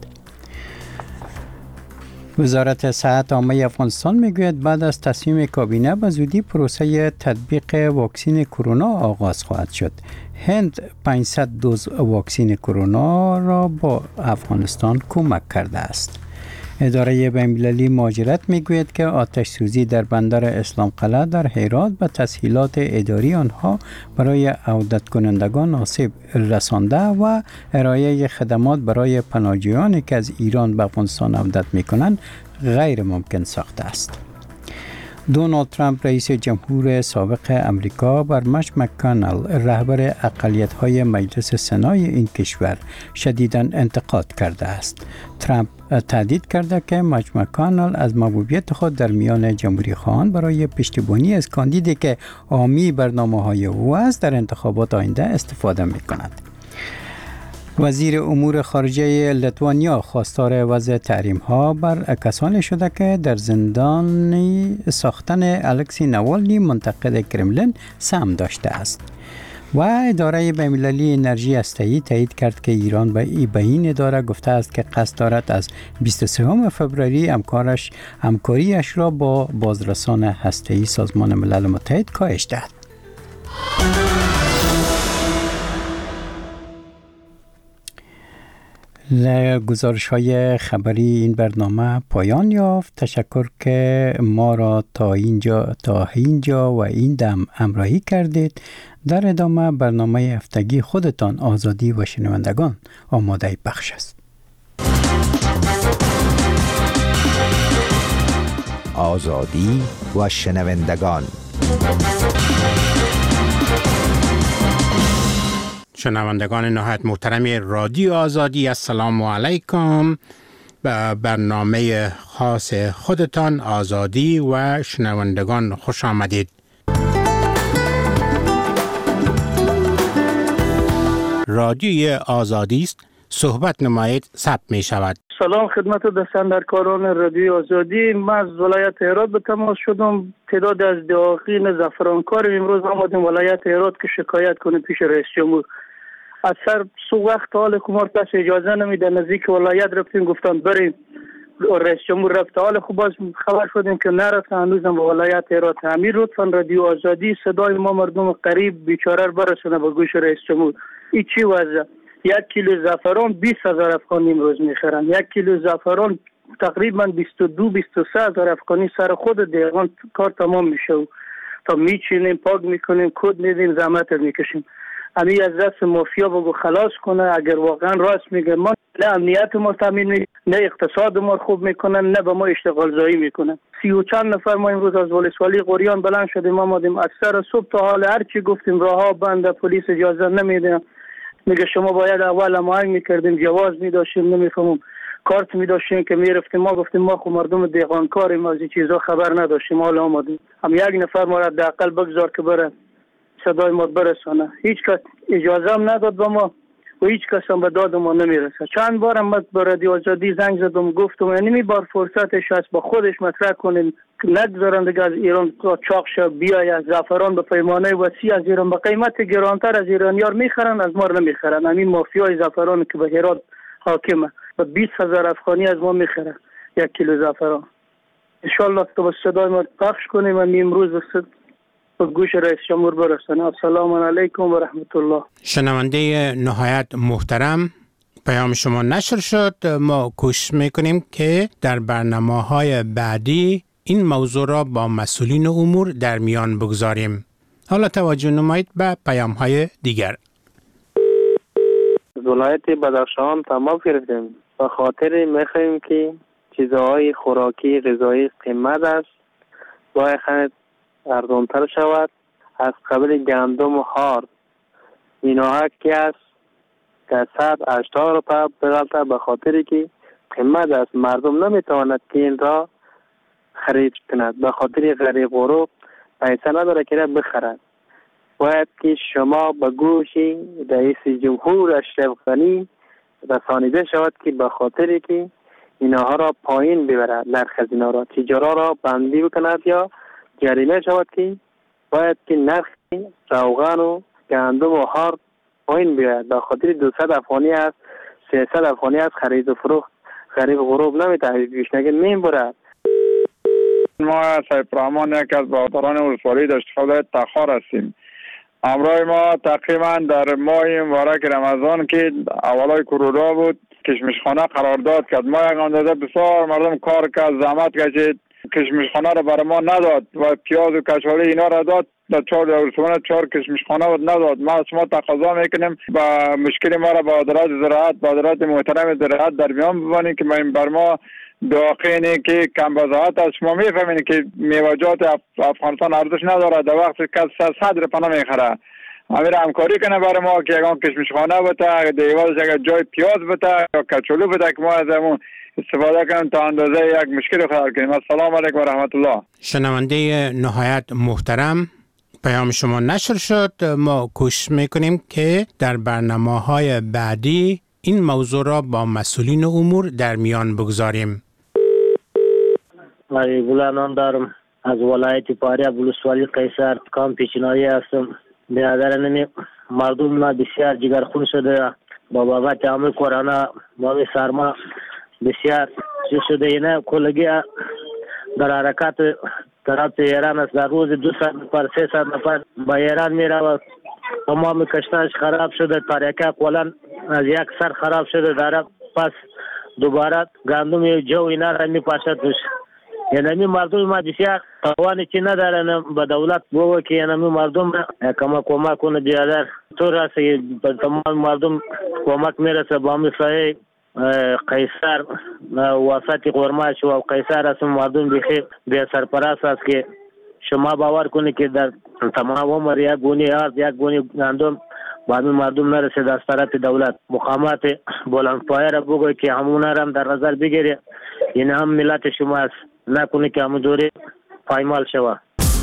وزارت صحت عامه افغانستان میگوید بعد از تصمیم کابینه به زودی پروسه تطبیق واکسن کرونا آغاز خواهد شد. هند پانصد دوز واکسن کرونا را با افغانستان کمک کرده است. اداره بین‌المللی مهاجرت میگوید که آتش سوزی در بندر اسلام قلعه در هرات به تسهیلات اداری آنها برای عودت کنندگان آسیب رسانده و ارائه خدمات برای پناهجویانی که از ایران به افغانستان عودت میکنند غیر ممکن ساخته است. دونالد ترامپ رئیس جمهور سابق امریکا بر مچ مک‌کانل رهبر اقلیت‌های مجلس سنای این کشور شدیداً انتقاد کرده است. ترامپ تهدید کرده که مچ مک‌کانل از محبوبیت خود در میان جمهوری خواهان برای پشتیبانی از کاندیدی که حامی برنامه‌های او است در انتخابات آینده استفاده می‌کند. وزیر امور خارجه لیتوانیا خواستار وضع تحریم‌ها بر کسانی شده که در زندان ساختن الکسی نوالنی منتقد کرملین سهم داشته است. و اداره بین‌المللی انرژی هسته‌ای تایید کرد که ایران به این اداره گفته است که قصد دارد از بیست و سوم فوریه همکارش همکاریش را با بازرسان هسته‌ای سازمان ملل متحد کاهش دهد. گزارش های خبری این برنامه پایان یافت. تشکر که ما را تا اینجا تا اینجا و این دم همراهی کردید. در ادامه برنامه هفتگی خودتان، آزادی و شنوندگان آماده بخش است. آزادی و شنوندگان. شنوندگان نهایت محترم رادیو آزادی، السلام علیکم. به برنامه خاص خودتان آزادی و شنوندگان خوش آمدید. رادیوی آزادی است، صحبت نمایید ثبت می شود. سلام خدمت دستاندرکاران رادیوی آزادی. من از ولایت هرات به تماس شدم. تعداد از دواقین زعفرانکار امروز آمدیم ولایت هرات که شکایت کنه پیش رئیس جمهور. از سر سو وقت حال کمار کس اجازه نمیده. نزدیک ولایت رفتیم، گفتن بریم. رئیس جمهور رفت. حال خوب باز خبر شدیم که نرفت. هنوزم به ولایت هرات. امیر لطفا رادیو آزادی صدای ما مردم قریب بیچاره برسونه به گوش رئیس جمهور. این چی وضع؟ یک کیلو زعفران بیست هزار افغانی امروز میخرن. یک کیلو زعفران تقریبا بیست و دو بیست و سه هزار افغانی سر خود دیگان کار تمام میشه. تا میچینیم، پاک میکنیم، کد میدیم، زحمت میکشیم. امی از دست مافیا بگو خلاص کنه. اگر واقعا راست میگه، ما نه امنیت ما تامین میکنن، نه اقتصاد ما خوب میکنن، نه به ما اشتغال زایی میکنن. سی و چند نفر ما امروز از ولسوالی قریان بلند شدیم آمدیم. از سر صبح تا حال هر چی گفتیم راهها بنده، پلیس اجازه نمیده. میگه شما باید اول هماهنگ میکردیم، جواز میداشتیم، نمیفهمم کارت میداشتیم که میرفتیم. ما گفتیم ما خو مردم دیغانکاریم، از این چیزا خبر نداشتیم. حالا آمدیم هم یک نفر ما را حداقل بگذار که بره صدای ما برسانه. هیچ کس اجازه هم نداد به ما و هیچ کس هم به داد ما نمیرسه. چند بار هم به رادیو آزادی زنگ زدم، گفتم یعنی می بار فرصتش هست با خودش مطرح کنیم، نگذارن دیگه از ایران چاق شه بیاید. زعفران به پیمانه وسیع از ایران به قیمت گرانتر از ایرانیار میخرن، از ما نمیخرن. همین مافیای زعفران که به هرات حاکمه به بیست هزار افغانی از ما میخره یک کیلو زعفران. ان شاء الله تو به صدای ما پخش کنیم. من امروز به گوش رئیس جمهور برسانه. السلام علیکم و رحمت الله. شنونده نهایت محترم، پیام شما نشر شد. ما کوشش میکنیم که در برنامه‌های بعدی این موضوع را با مسئولین امور در میان بگذاریم. حالا توجه نمایید به پیام‌های دیگر. ولایت بدخشان تمام گرفتیم. به خاطر میخوایم که چیزهای خوراکی غذایی قیمت است باید ارزانتر شود. از قبل گندم و هار اینا که است که صد هشتاد روپیه بغلطه، به خاطر که قیمت است مردم نمیتواند که این را خرید کند، به خاطر غریب غروب پیسه نداره که را بخرد. باید که شما به گوش رئیس جمهور اشرف غنی رسانیده شود که به خاطر که اینها را پایین ببرد، نرخ اینا را تجارا را بندی بکند یا جریمه شود که باید که نرخ روغن و گندم و هار پایین بیاید. به خاطر دویست افغانی است، سیصد افغانی است خرید و فروخت غریب غروب نمیتونه پیشنگی میبرد. ما صاحب رحمان یک از برادران ولسوالی داشت خدای تخار هستیم. امروز ما تقریبا در ماه مبارک رمضان که اولای کرونا بود کشمشخانه قرارداد کرد. ما یک اندازه بسیار مردم کار کرد، زحمت کشید، کشمشخانه را برای ما نداد و پیاز و کشاله اینا را داد. در چهار دولتمانه چهار کشمشخانه بود نداد. ما از شما تقاضا میکنیم با مشکل ما را با وزارت زراعت با وزارت محترم زراعت در میان ببانید که ما بر ما داخینی که کم بضاعت است. شما میفهمید که میوجات افغانستان ارزش نداره، در وقت که صد روپیه نمیخره. امیر همکاری کنه برای ما که یکان کشمشخانه بوده، دیوالش اگر جای پیاز بوده یا کچولو بوده که ما از همون استفاده کنیم تا اندازه یک مشکل خلال کنیم. السلام علیکم و رحمت الله. شنونده نهایت محترم، پیام شما نشر شد. ما کوشش میکنیم که در برنامه‌های بعدی این موضوع را با مسئولین امور در میان بگذاریم. من بولانان دارم از ولایت فاریاب ولسوالی قیصر کام پیشنهادی هستم. برادر نمی مردم ما بسیار جگرخون شده با بابت عامل کرونا ما سرما بسیار چیز شده. اینه کلگی در حرکات طرف ایران است. در روز دو ساعت نفر سه ساعت نفر با ایران می رود. تمام کشتاش خراب شده، تاریکه کلان از یک سر خراب شده. داره پس دوباره گندم جو اینا را می پاشد توش. یعنی مردم ما بسیار توانی چی ندارن به دولت بگو که یعنی مردم کمک کمک کنه بیادر طور است که تمام مردم کمک میرسه با مثل قیصر وسط قرماش و قیصر است. مردم بخیر به سرپرست است که شما باور کنید که در تمام عمر یک گونی آرد یک گونی گندم با همین مردم نرسید. از طرف دولت مقامات بلندپایه را بگوی که همون را هم در نظر بگیره. این هم ملت شما است، نکنه که همون دوری پایمال شود.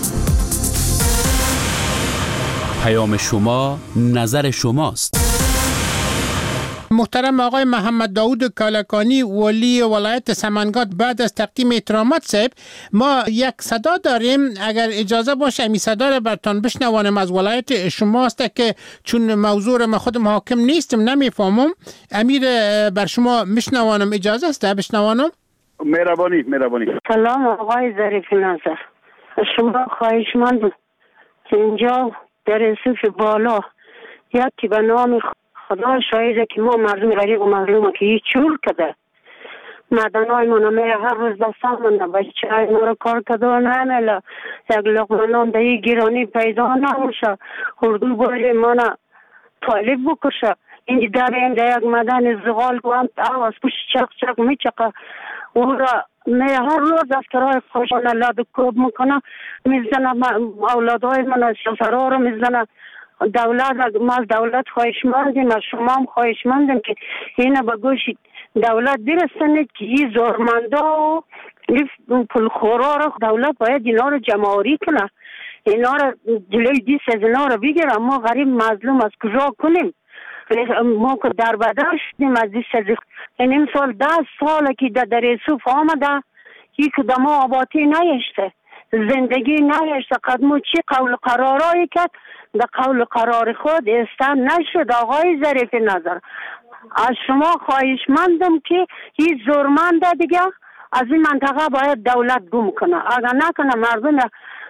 پیام شما نظر شماست. محترم آقای محمد داود کالکانی ولی ولایت سمنگات، بعد از تقدیم احترامات صاحب ما یک صدا داریم، اگر اجازه باشه امی صدا را برتان بشنوانم. از ولایت شماست که چون موضوع را من خودم حاکم نیستم نمیفهمم. امیر بر شما میشنوانم، اجازه است بشنوانم؟ مهربانی مهربانی. سلام آقای ظریف نظر، شما خواهشمند اینجا در صف بالا یکی به نام خدا شاید که ما مردم غریب و مظلوم که هیچ چور کده مدنای منو میره هر روز دستم منو بچه های ما رو کار کده و نمیله یک لقمه نان ده گیرانی پیدا نموشه. اردو باید منو طالب بکشه. اینجا در این ده یک مدن زغال گوهم آواز پوش چق چق میچقه او را می هر روز دفترهای خوشانه لاد کوب میکنه میزنه. اولادهای من سفرها رو میزنه. دولت ما از دولت خواهشمندیم، از شما هم خواهشمندیم که اینو به گوش دولت برسانید که این زورمندا و پولخورا رو دولت باید اینا رو جمع‌آوری کنه، اینا رو جلوی دیست از اینا رو بگیره. ما غریب مظلوم از کجا کنیم؟ ما که در بدر شدیم از دیست از این امسال ده ساله که در در صوف آمده یک کدام آباتی نیشته، زندگی نیشته. قدمو چی قول قرارایی کرد در قول قرار خود استن نشد. آقای ظریف نظر از شما خواهشمندم که این زورمنده دیگه از این منطقه باید دولت گم کنه. اگر نکنه مردم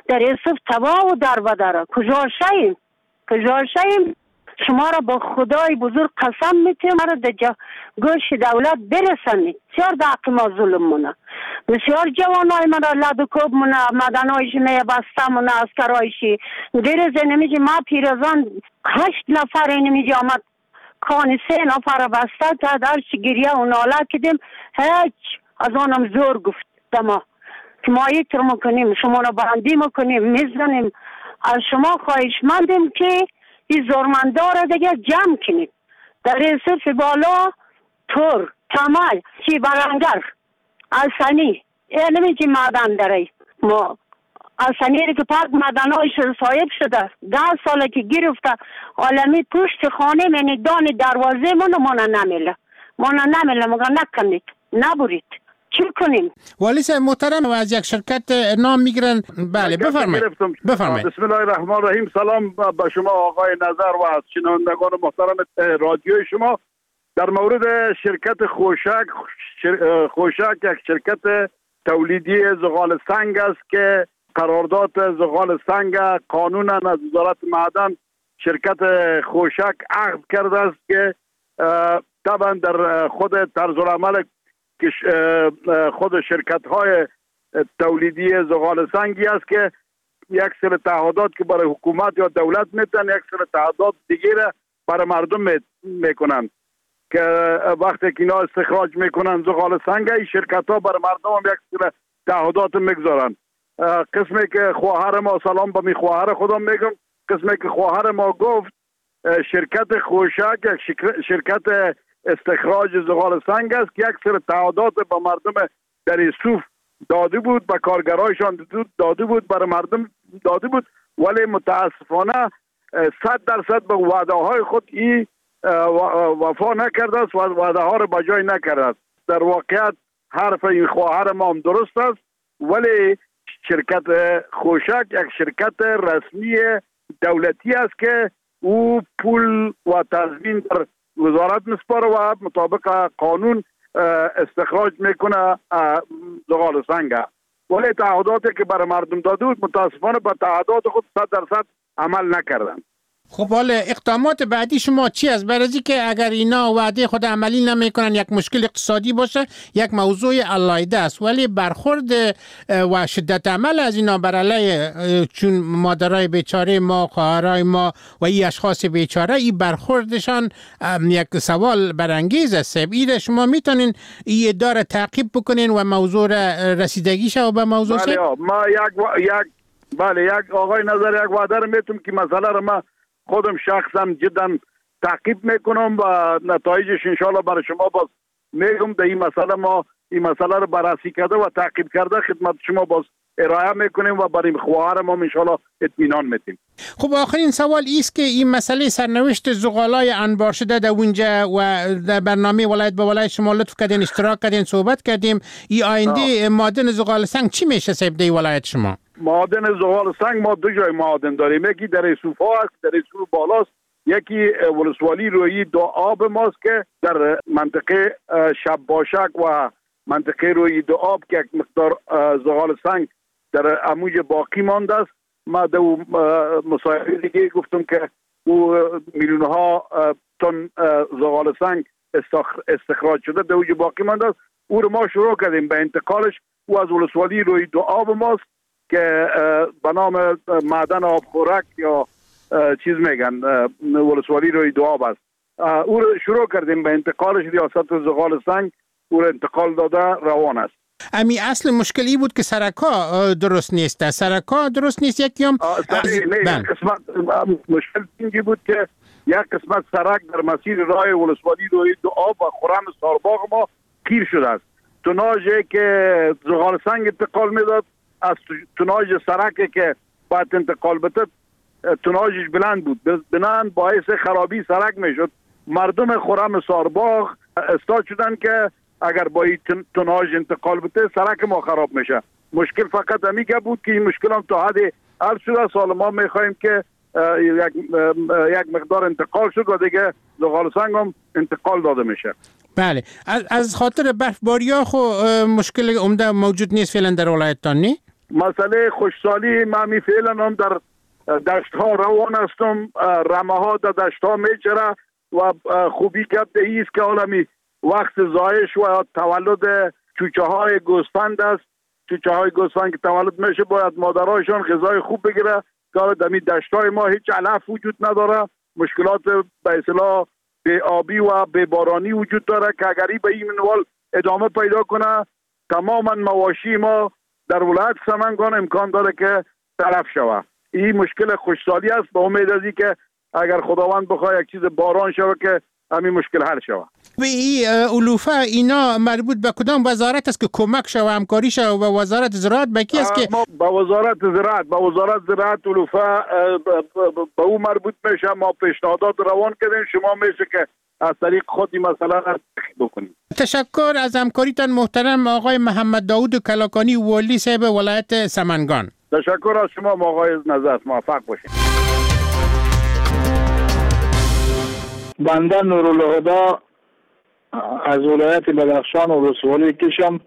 در یوسف تباه و در بدره. کجا شیم؟ کجا شیم؟ شما را با خدای بزرگ قسم میتیم را در گوش دولت برسنید. بسیار در حق ما ظلم مونه. بسیار جوانای من را لدوکوب مونه، مدنایش نه بسته مونه، اسکرایشی غیر از نمیجی ما پیرزان هشت نفر نمیجی آمد کانی سه نفر بسته تا در چی گریه و ناله کدیم هیچ از آنم زور گفت دما که ما یک تر میکنیم شما را بندی میکنیم میزنیم. از شما خواهش مندیم که این زورمندا را دیگه جمع کنید. در صرف بالا تور، کمال، چی برنگر، السنی علمی که معدن داره ما السنی که پاک معدن هایش صاحب شده ده ساله که گرفته عالمی پشت خانه منی دان دروازه منو مانا نمیله مانا نمیله مگه نکنید نبرید چی کنیم؟ والی صاحب محترم و از یک شرکت نام میگیرن. بله بفرمایید. بفرمایید. بسم الله الرحمن الرحیم. سلام به شما آقای نظر و از شنوندگان محترم رادیوی شما. در مورد شرکت خوشک شر... خوشک یک شرکت تولیدی زغال سنگ است که قرارداد زغال سنگ قانونا از وزارت معدن شرکت خوشک عقد کرده است که طبعا در خود طرز العمل که خود شرکت های تولیدی زغال سنگی است که یک سری تعهدات که برای حکومت یا دولت میتن یک سری تعهدات دیگه برای مردم میکنن که وقتی که اینا استخراج میکنن زغال سنگ این شرکت ها برای مردم هم یک سری تعهدات میگذارن. قسمی که خواهر ما سلام به می خواهر خودم میگم قسمی که خواهر ما گفت شرکت خوشک یک شرکت استخراج زغال سنگ است که یک سری تعهدات به مردم در یوسف داده بود به کارگرایشان داده بود برای مردم داده بود ولی متاسفانه صد درصد به وعده های خود این وفا نکرده است و وعده ها را به جای نکرده است. در واقعیت حرف این خواهر ما هم درست است ولی شرکت خوشک یک شرکت رسمی دولتی است که او پول و تضمین در وزارت مسپاره و مطابق قانون استخراج میکنه زغال سنگ ولی تعهداتی که برای مردم داده بود متاسفانه به تعهدات خود صد درصد عمل نکردن. خب حالا اقدامات بعدی شما چی است؟ برای که اگر اینا وعده خود عملی نمیکنن یک مشکل اقتصادی باشه یک موضوع علایده است ولی برخورد و شدت عمل از اینا بر علیه چون مادرای بیچاره ما خواهرای ما و این اشخاص بیچاره این برخوردشان یک سوال برانگیز است. این شما میتونین این اداره تعقیب بکنین و موضوع رسیدگی شه به موضوع بله ما یک و... یک بله یک آقای نظر یک وعده میتونم که مسئله رو ما خودم شخصا جدا تعقیب میکنم و نتایجش انشالله برای شما باز میگم. در این مسئله ما این مسئله رو بررسی کرده و تعقیب کرده خدمت شما باز ارائه میکنیم و برای خواهر ما انشالله اطمینان میدیم. خب آخرین سوال ایست که این مسئله سرنوشت زغالای انبار شده در اونجا و در برنامه ولایت به ولایت شما لطف کردین اشتراک کردین صحبت کردیم این آینده معادن زغال سنگ چی میشه صاحب در ولایت شما؟ معادن زغال سنگ ما دو جای معادن داریم یکی در یوسف ها است در یوسف بالاست یکی ولسوالی رویی دو آب ماست که در منطقه شب باشک و منطقه رویی دو آب که یک مقدار زغال سنگ در اموج باقی مانده است. ما در مصاحبه دیگه گفتم که او میلیون ها تن زغال سنگ استخراج شده در اوج باقی مانده است. او رو ما شروع کردیم به انتقالش. او از ولسوالی روی دو آب ماست که به نام معدن آب خورک یا چیز میگن ولسوالی روی دو آب است. او رو شروع کردیم به انتقالش. ریاست زغال سنگ او رو انتقال داده روان است. امی اصل مشکلی بود که سرکا درست نیست. سرکا درست نیست یکی هم نه قسمت مشکل اینجی بود که یک قسمت سرک در مسیر راه ولسوالی روی دو آب و خرم سارباغ ما گیر شده است. توناژی که زغال سنگ انتقال میداد از توناژ سرکی که باید انتقال بده توناژش بلند بود بنان باعث خرابی سرک میشد. مردم خرم سارباغ استاد شدن که اگر با این توناژ انتقال بده سرک ما خراب میشه. مشکل فقط همیگه بود که این مشکل هم تا حد حل شده. سال ما میخوایم که یک یک مقدار انتقال شد و دیگه زغال سنگ هم انتقال داده میشه. بله از, از خاطر برفباری ها خو مشکل عمده موجود نیست فعلا در ولایتتان نی؟ مسئله خوشسالی من می فعلا هم در دشت ها روان هستم، رمه ها در دشت ها میچره و خوبی کپ ده است که حالا می وقت زایش و تولد چوچه های گوسفند است. چوچه های گوسفند که تولد میشه باید مادرهاشون غذای خوب بگیره که حالا در دشت های ما هیچ علف وجود نداره، مشکلات به اصطلاح به آبی و به بارانی وجود داره که اگری به این منوال ادامه پیدا کنه تماما مواشی ما در ولایت سمنگان امکان داره که تلف شود. این مشکل خوشسالی است، به امید از که اگر خداوند بخواد یک چیز باران شود که همین مشکل حل شود. و این علوفه اینا مربوط به کدام وزارت است که کمک شود همکاری شود و وزارت زراعت به کی است که با وزارت زراعت با وزارت زراعت علوفه به او مربوط میشه. ما پیشنهادات روان کردیم، شما میشه که از طریق خودی مثلا بکنید. تشکر از همکاریتان محترم آقای محمد داود کلاکانی والی صاحب ولایت سمنگان. تشکر از شما آقای نظر، موفق باشید. بنده نورالهدی از ولایت بدخشان و ولسوالی کشم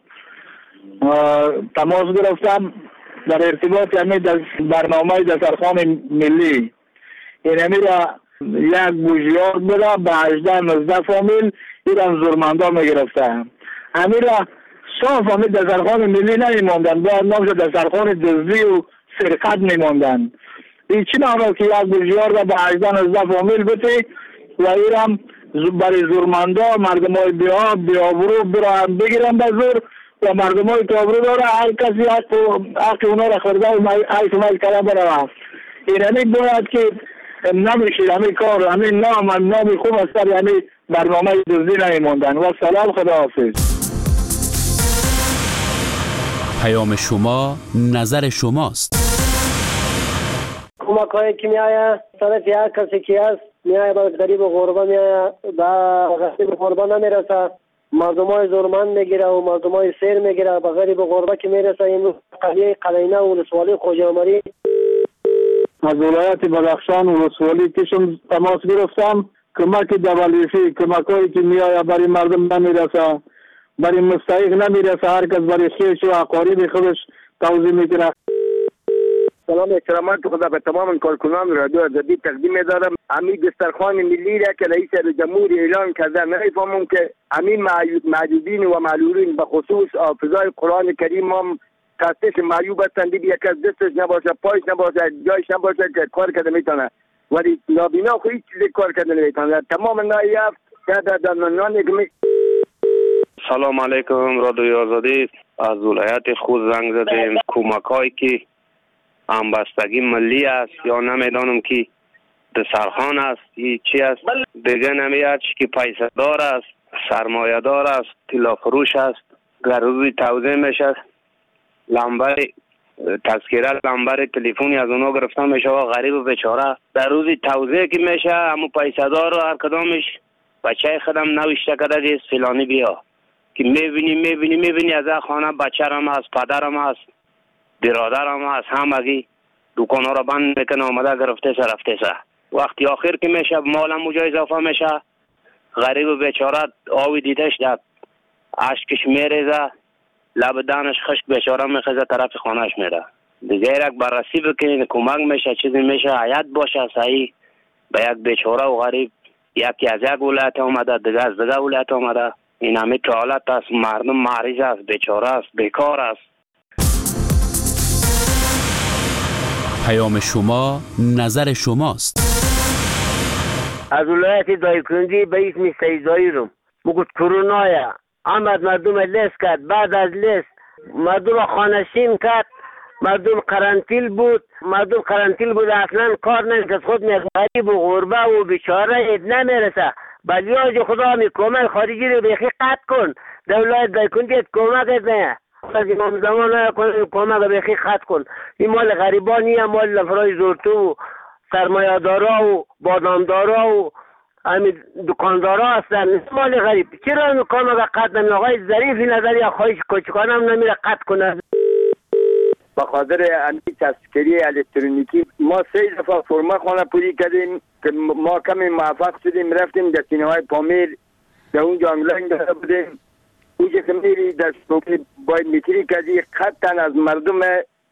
تماس گرفتم در ارتباط یعنی در برنامه دسترخوان ملی. این را یک بوژیار بوده به هجده نوزده فامیل ایران زورمندا میگرفته. امیرا صاف همین دسترخوان ملی نمیماندن، باید نامش دسترخوان دزدی و سرقت میماندن. این چی نامه که یک بوژیار به هجده نوزده فامیل بوده و ایران برای زورمندا مردم های بیاب بیابرو برای بگیرن به زور و مردم های تابرو داره هر کسی حق اونا را خورده و حیث مال کلا برای این همی باید که نمیشید همین کار همین نام هم نامی خوب است یعنی برنامه دزدی نمیماندن. و سلام، خداحافظ. پیام شما نظر شماست. کمک هایی که می آید صرف یک کسی که هست می آید با غریب و غربه می آید با غریب و غربه نمی رسد، مردم های زورمند می گیره و مردم های سیر می گیره با غریب و غربه که می رسد. این قلیه قلینه و ولسوالی خوجامری از ولایت بدخشان و ولسوالی کشم تماس گرفتم. کمک دبلیفی کمک هایی که می آید برای مردم نمی رسد، برای مستحق نمی رسد، هر کس برای خیش و اقارب خودش توضیح می گیره. سلام احترامات خدا به تمام کارکنان رادیو آزادی تقدیم می‌دارم. همین دسترخوان ملی را که رئیس جمهور اعلان کرده نمی‌فهمم که همین معیوبین و معلولین به خصوص حافظای قرآن کریم هم کسش معیوب هستند، دیگه یک از دستش نباشه، پایش نباشه، جایش نباشه که کار کرده میتونه، ولی نابینا خو هیچ چیزی کار کرده نمیتونه. تمام نایب که در نان می سلام علیکم رادیو آزادی. از ولایت خود زنگ زدیم. کمک‌هایی که همبستگی ملی است یا نمیدانم که دسترخوان است یا چی است دیگه نمیاد که پیسه دار است، سرمایه دار است، طلا فروش است، گروزی توزیع میشه، لمبر تذکره لمبر تلفنی از اونها گرفتن میشه و غریب و بیچاره در روزی توزیع که میشه همون پیسه دار و هر کدامش بچه خودم نوشته کرده دیست فلانی بیا که میبینی میبینی میبینی از خانه بچه‌رم هست، پدرم هست، برادرم هست، همگی دکان ها را بند میکنه آمده گرفته سه رفته سه. وقتی آخر که میشه مالم موجا اضافه میشه، غریب و بیچاره آوی دیدش در عشقش میریزه، لب دانش خشک بیچاره میخیزه طرف خانهش میره. دیگه یک بررسی بکنید کمک میشه چیزی میشه حیات باشه صحیح به یک بیچاره و غریب. یکی از یک ولایت آمده دیگه از دیگه ولایت آمده، این همه که حالت است، مردم مریض است، بیچاره است، بیکار است. پیام شما نظر شماست. از ولایت دایکنی به اسم سیدایی رو بگوت کرونایا آمد مردم لیست کرد، بعد از لیست مردم خانشین کرد، مردم قرنطیل بود، مردم قرنطیل بود اصلا کار نمیکرد، خود میگه غریب و غربه و بیچاره اید نمیرسه. بلیاج خدا می کمک خارجی رو بیخی قطع کن، دولت دایکنی کمک نه از امام زمان کمک بیخی خط کن. این مال غریبانی هم مال لفرای زورتو و سرمایه دارا و بادامدارا و همین دکاندارا هستن، مال غریب. چرا این کمک قطع نمی آقای ظریفی نظر یا خواهش کوچکانه هم نمیره قطع کنه. به خاطر امی تذکری الکترونیکی ما سه دفعه فرما خانه پوری کردیم که ما کمی موفق شدیم، رفتیم در سینه های پامیر در اونجا آنلاین داده بودیم. اونجا که میری در سوقی باید میتری کردی قطعا از مردم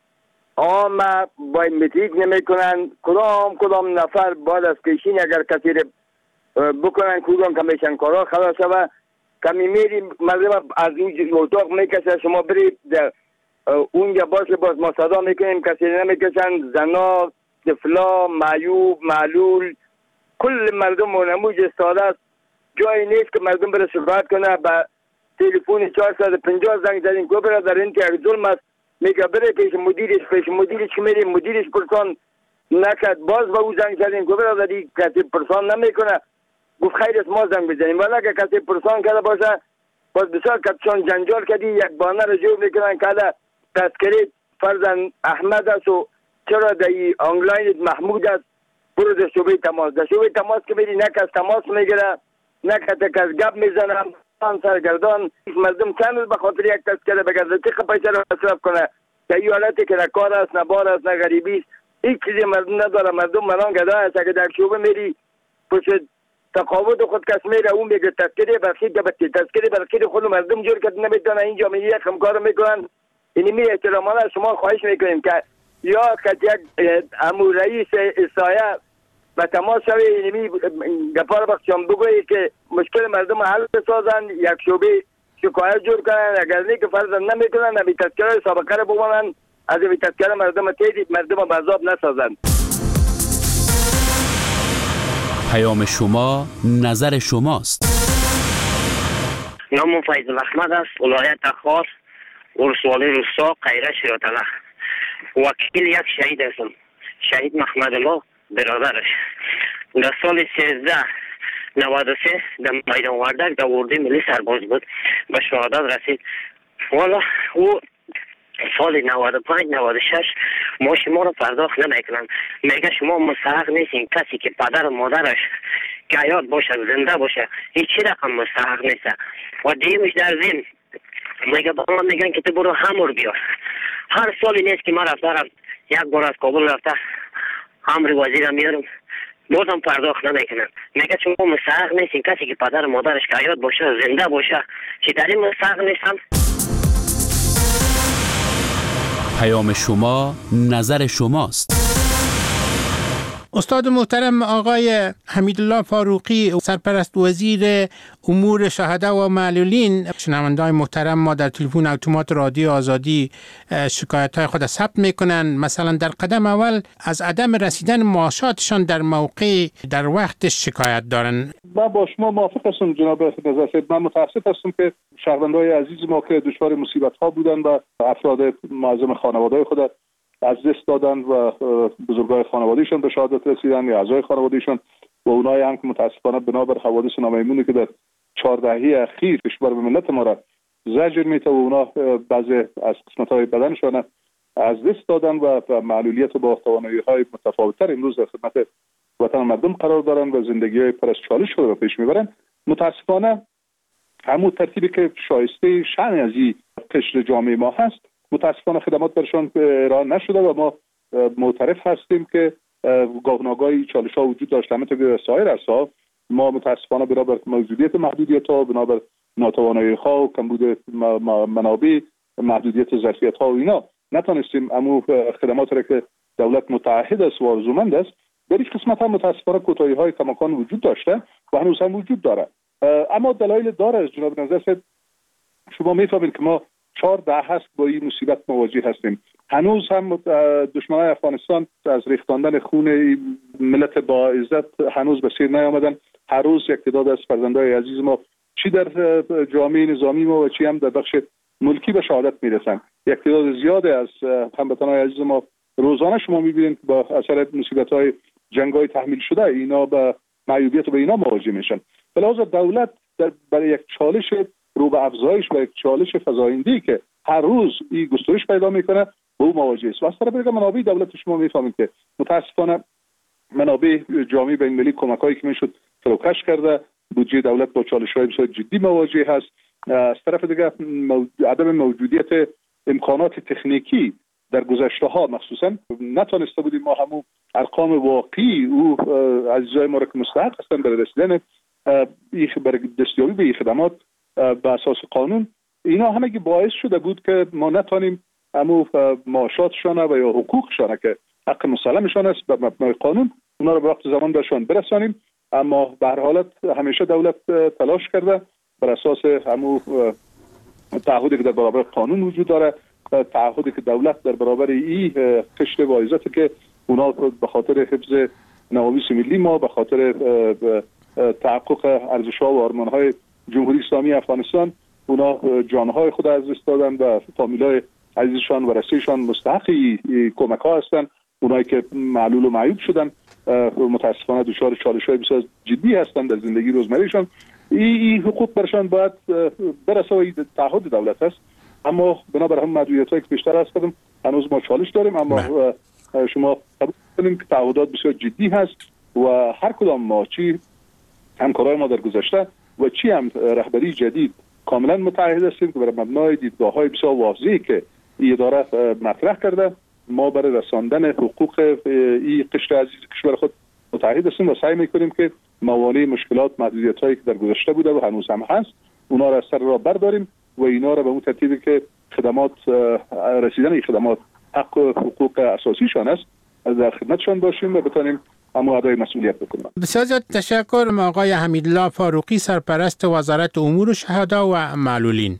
عام با متریک نمیکنن. کدام کدام نفر بعد از پیشین اگر کسی بکنن کدام کمیشن کارا خلاص شوه کمی میری مردم از این اتاق میکشه، شما برید اونجا باشه باز ما صدا میکنیم کسی نمیکشن، زنا، طفلا، معیوب، معلول، کل مردم منموج استاده است. جایی نیست که مردم بره شکایت کنه. با تلفن چهارصد و پنجاه زنگ زدیم که برادر این که یک ظلم است، میگه بره پیش مدیرش، پیش مدیرش که میریم مدیرش پرسان نکرد، باز با او زنگ زدیم که برادر این کسی پرسان نمیکنه، گفت خیر است ما زنگ بزنیم. ولی اگه کسی پرسان کرده باشه باز بسیار کتشان جنجال کردی، یک بانه رو جور میکنن که تذکره فرزن احمد است و چرا در آنلاین محمود است، برو در شعبه تماس. در شعبه تماس که میری نه کس تماس میگیره نه کس گپ میزنه، سرگردان مردم چند به خاطر یک تذکره بگرده چه پیسه رو مصرف کنه که این حالتی که نه کار است نه بار است نه غریبی است، هیچ چیزی مردم نداره. مردم مران گدا است. اگه در شعبه میری پشت تقاوت خود کس میره اون میگه تذکره بخشید که تذکره بخشید خود مردم جور کرد نمیتونه اینجا میری یک همکار میکنن. اینی می احترامانه شما خواهش میکنیم که یا که یک امور رئیس اصلاحیه به تماس شوی اینمی گپار بخشم بگویی که مشکل مردم حل بسازن، یک شعبه شکایت جور کنن. اگر نه که فرض نمیکنن نمی تذکره سابقه رو بمانن، از این تذکره مردم تیزی مردم بذاب نسازن. پیام شما نظر شماست. نام فیض احمد است، ولایت خاص، ولسوالی روستا، قیره شیراتله. وکیل یک شهید هستم، شهید محمد الله برادرش. در سال سیزده نود و سه در میدان وردک در ارده ملی سرباز بود، به شهادت رسید. والا او سال نود و پنج نود و شش ما شما رو پرداخت نمیکنن. میگه شما مستحق نیستین، کسی که پدر و مادرش که حیات باشه زنده باشه هیچ رقم مستحق نیست. و دیمش در ضمن میگه با من میگن که تو برو همور بیار. هر سالی نیست که من رفتم یک بار از کابل رفته همر وزیرم میارم بازم پرداخت نمیکنن. میگه شما مستحق نیستین، کسی که پدر و مادرش که حیات باشه زنده باشه چه در این مستحق نیستن. پیام شما نظر شماست. استاد محترم آقای حمیدالله فاروقی، سرپرست وزیر امور شهدا و معلولین، شنونده‌های محترم ما در تلفن اتومات رادیو آزادی شکایت‌های خود ثبت میکنن. مثلا در قدم اول از عدم رسیدن معاشاتشان در موقع در وقت شکایت دارن. من با شما موافق هستم جناب نظر. من متاسف هستم که شهروندان عزیز ما که دچار مصیبت‌ها بودن و افراد معظم خانواده خود از دست دادن و بزرگای خانوادهشون به شهادت رسیدن یا اعضای خانوادهشون و اونایی هم که متاسفانه بنابر حوادث نامیمونی که در چهار دهه اخیر کشور به ملت ما را زجر میته و اونا بعضی از قسمت‌های بدنشون از دست دادن و معلولیت و با توانایی‌های متفاوت‌تر امروز در خدمت وطن مردم قرار دارن و زندگی‌های پر از چالش رو به پیش میبرن. متاسفانه همون ترتیبی که شایسته شأن از این قشر جامعه ما هست متاسفانه خدمات برشان ارائه نشده و ما معترف هستیم که گاهناگاهی چالش ها وجود داشته. همینطور سایر عرصه‌ها ما متاسفانه بنابر موجودیت محدودیت ها، بنابر ناتوانایی ها و کمبود منابع، محدودیت ظرفیت ها و اینا نتونستیم امو خدمات را که دولت متعهد است و آرزومند است در هیچ قسمت هم متاسفانه کوتاهی های کماکان وجود داشته و هنوز هم وجود داره. اما دلایل داره. از جناب نظر شما میفهمید که ما چهار ده هست با این مصیبت مواجه هستیم. هنوز هم دشمنان افغانستان از ریختاندن خون ملت با عزت هنوز به سیر نیامدن. هر روز یک تعداد از فرزندای عزیز ما چی در جامعه نظامی ما و چی هم در بخش ملکی به شهادت میرسن. یک تعداد زیاد از هموطنان عزیز ما روزانه شما میبینید با اثر مصیبت‌های جنگ‌های تحمیل شده اینا به معیوبیت و به اینا مواجه میشن. به لحاظ دولت برای یک چالش رو به افزایش و یک چالش فزاینده‌ای که هر روز این گسترش پیدا میکنه با او مواجه است. و از طرف دیگه منابع دولت شما میفهمید که متاسفانه منابع جامعه بین المللی کمک‌هایی که میشد فروکش کرده، بودجه دولت با چالش‌های بسیار جدی مواجه هست. از طرف دیگه عدم موجودیت امکانات تکنیکی در گذشته‌ها مخصوصا نتونسته بودیم ما همون ارقام واقعی او عزیزای ما را که مستحق هستن برای رسیدن برای دستیابی به این خدمات به اساس قانون، اینا همگی باعث شده بود که ما نتونیم امو معاشاتشان و یا حقوقشان که حق مسلمشان است به مبنای قانون، اونا رو به وقت زمان برشان برسانیم. اما به هر حالت همیشه دولت تلاش کرده بر اساس همو تعهدی که در برابر قانون وجود داره، تعهدی که دولت در برابر این قشر واعظاتی که اونا به خاطر حفظ نوامیس ملی ما، به خاطر تحقق ارزش‌ها و آرمان‌های جمهوری اسلامی افغانستان، اونا جانهای خود از دست دادن و فامیلای عزیزشان و رسیشان مستحق کمک‌ها هستند. اونایی که معلول و معیوب شدن متاسفانه دچار چالش‌های بسیار جدی هستند در زندگی روزمرهشان. این حقوق برشان باید برسه و تعهد دولت است. اما بنابر هم محدودیت‌هایی که بیشتر هست کردم هنوز ما چالش داریم، اما شما قبول کنیم که تعهدات بسیار جدی هست و هر کدام ما، چی همکارای ما در گذشته و چی هم رهبری جدید، کاملا متعهد هستیم که بر مبنای دیدگاه‌های بسیار واضحی که این اداره مطرح کرده ما برای رساندن حقوق این قشر عزیز کشور خود متعهد هستیم و سعی میکنیم که موانع، مشکلات، محدودیت‌هایی که در گذشته بوده و هنوز هم هست اونا را از سر راه برداریم و اینا را به اون ترتیبی که خدمات رسیدن این خدمات حق و حقوق اساسیشان است در خدمتشان باشیم و بتونیم اما ادای مسئولیت بکنیم. بسیار زیاد تشکر آقای حمیدالله فاروقی، سرپرست وزارت امور شهدا و معلولین.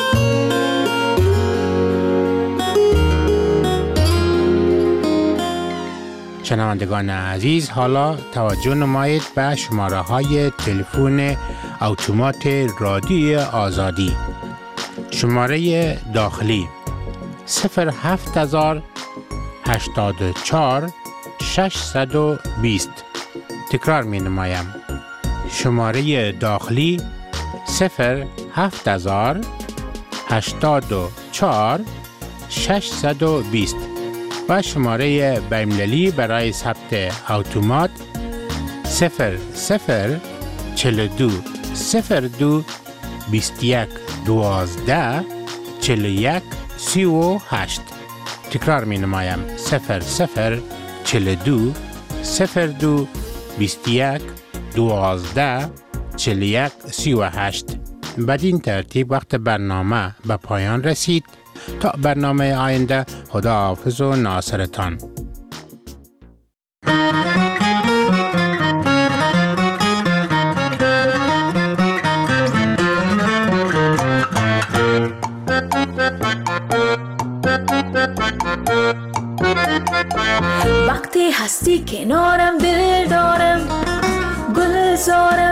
شنوندگان عزیز، حالا توجه نمایید به شماره های تلفن اتومات رادیو آزادی. شماره داخلی صفر هفت هزار هشتاد و چهار ششصد و بیست. تکرار می نمایم. شماره داخلی صفر هفت هزار هشتاد و چهار ششصد و بیست و شماره بین‌المللی برای ثبت اتومات صفر صفر چهل و دو صفر دو بیست و یک دوازده چهل و یک سی و هشت. تکرار می نمایم. صفر صفر چهل و دو صفر دو بیست و یک دوازده چهل و یک سی و هشت. بدین ترتیب وقت برنامه به پایان رسید. تا برنامه آینده، خداحافظ و ناصرتان. وقتی هستی کنارم دل دارم، گلزارم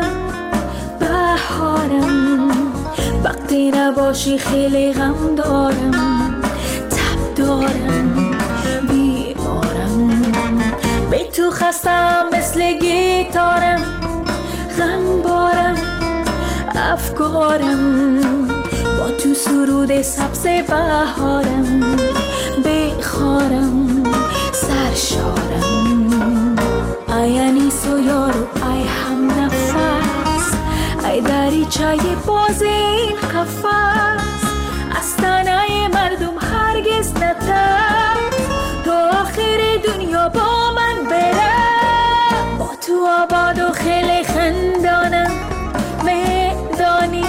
بهارم. وقتی نباشی خیلی غم دارم، تب دارم بیمارم. بی تو خستم مثل گیتارم، غم بارم افکارم. با تو سرود سبز بهارم، بخارم سرشارم. ای انیس و یارو ای هم نفس، ای دریچه باز این قفس. از تنه مردم هرگز نترس، تا آخر دنیا با من بره. با تو آباد و خیلی خندانم، میدانی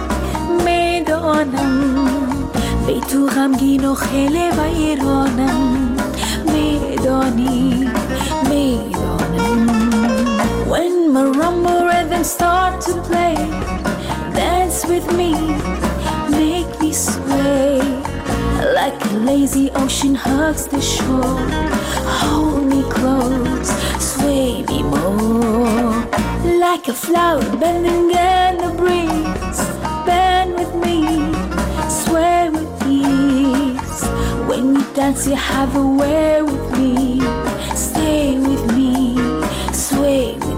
میدانم. بی تو غمگین و خیلی ویرانم، میدانی میدانم. When marimba rhythms start to play, dance with me, make me sway. Like a lazy ocean hugs the shore, hold me close, sway me more. Like a flower bending in the breeze, bend with me, sway with ease. When you dance you have a way with me, stay with me, sway with me.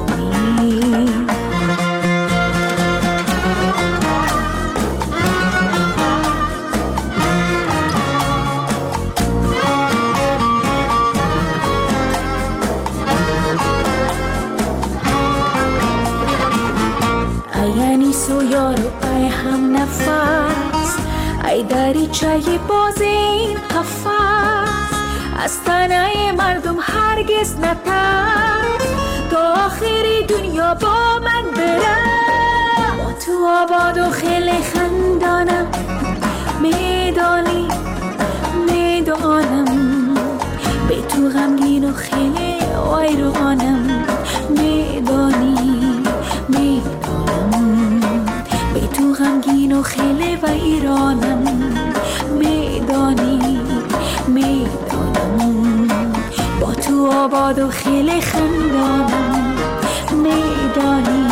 سو یارو ای هم نفس، ای دریچه باز این قفس. از تنه مردم هرگز نترس، تا آخر دنیا با من بره. با تو آباد و خیلی خندانم، میدانی میدانی. میدانم به تو غمگین و خیلی ویرانم میدانی میدانم به تو غمگین و خیلی ویرانم میدانی میدانم با تو آباد و خیلی خندانم میدانی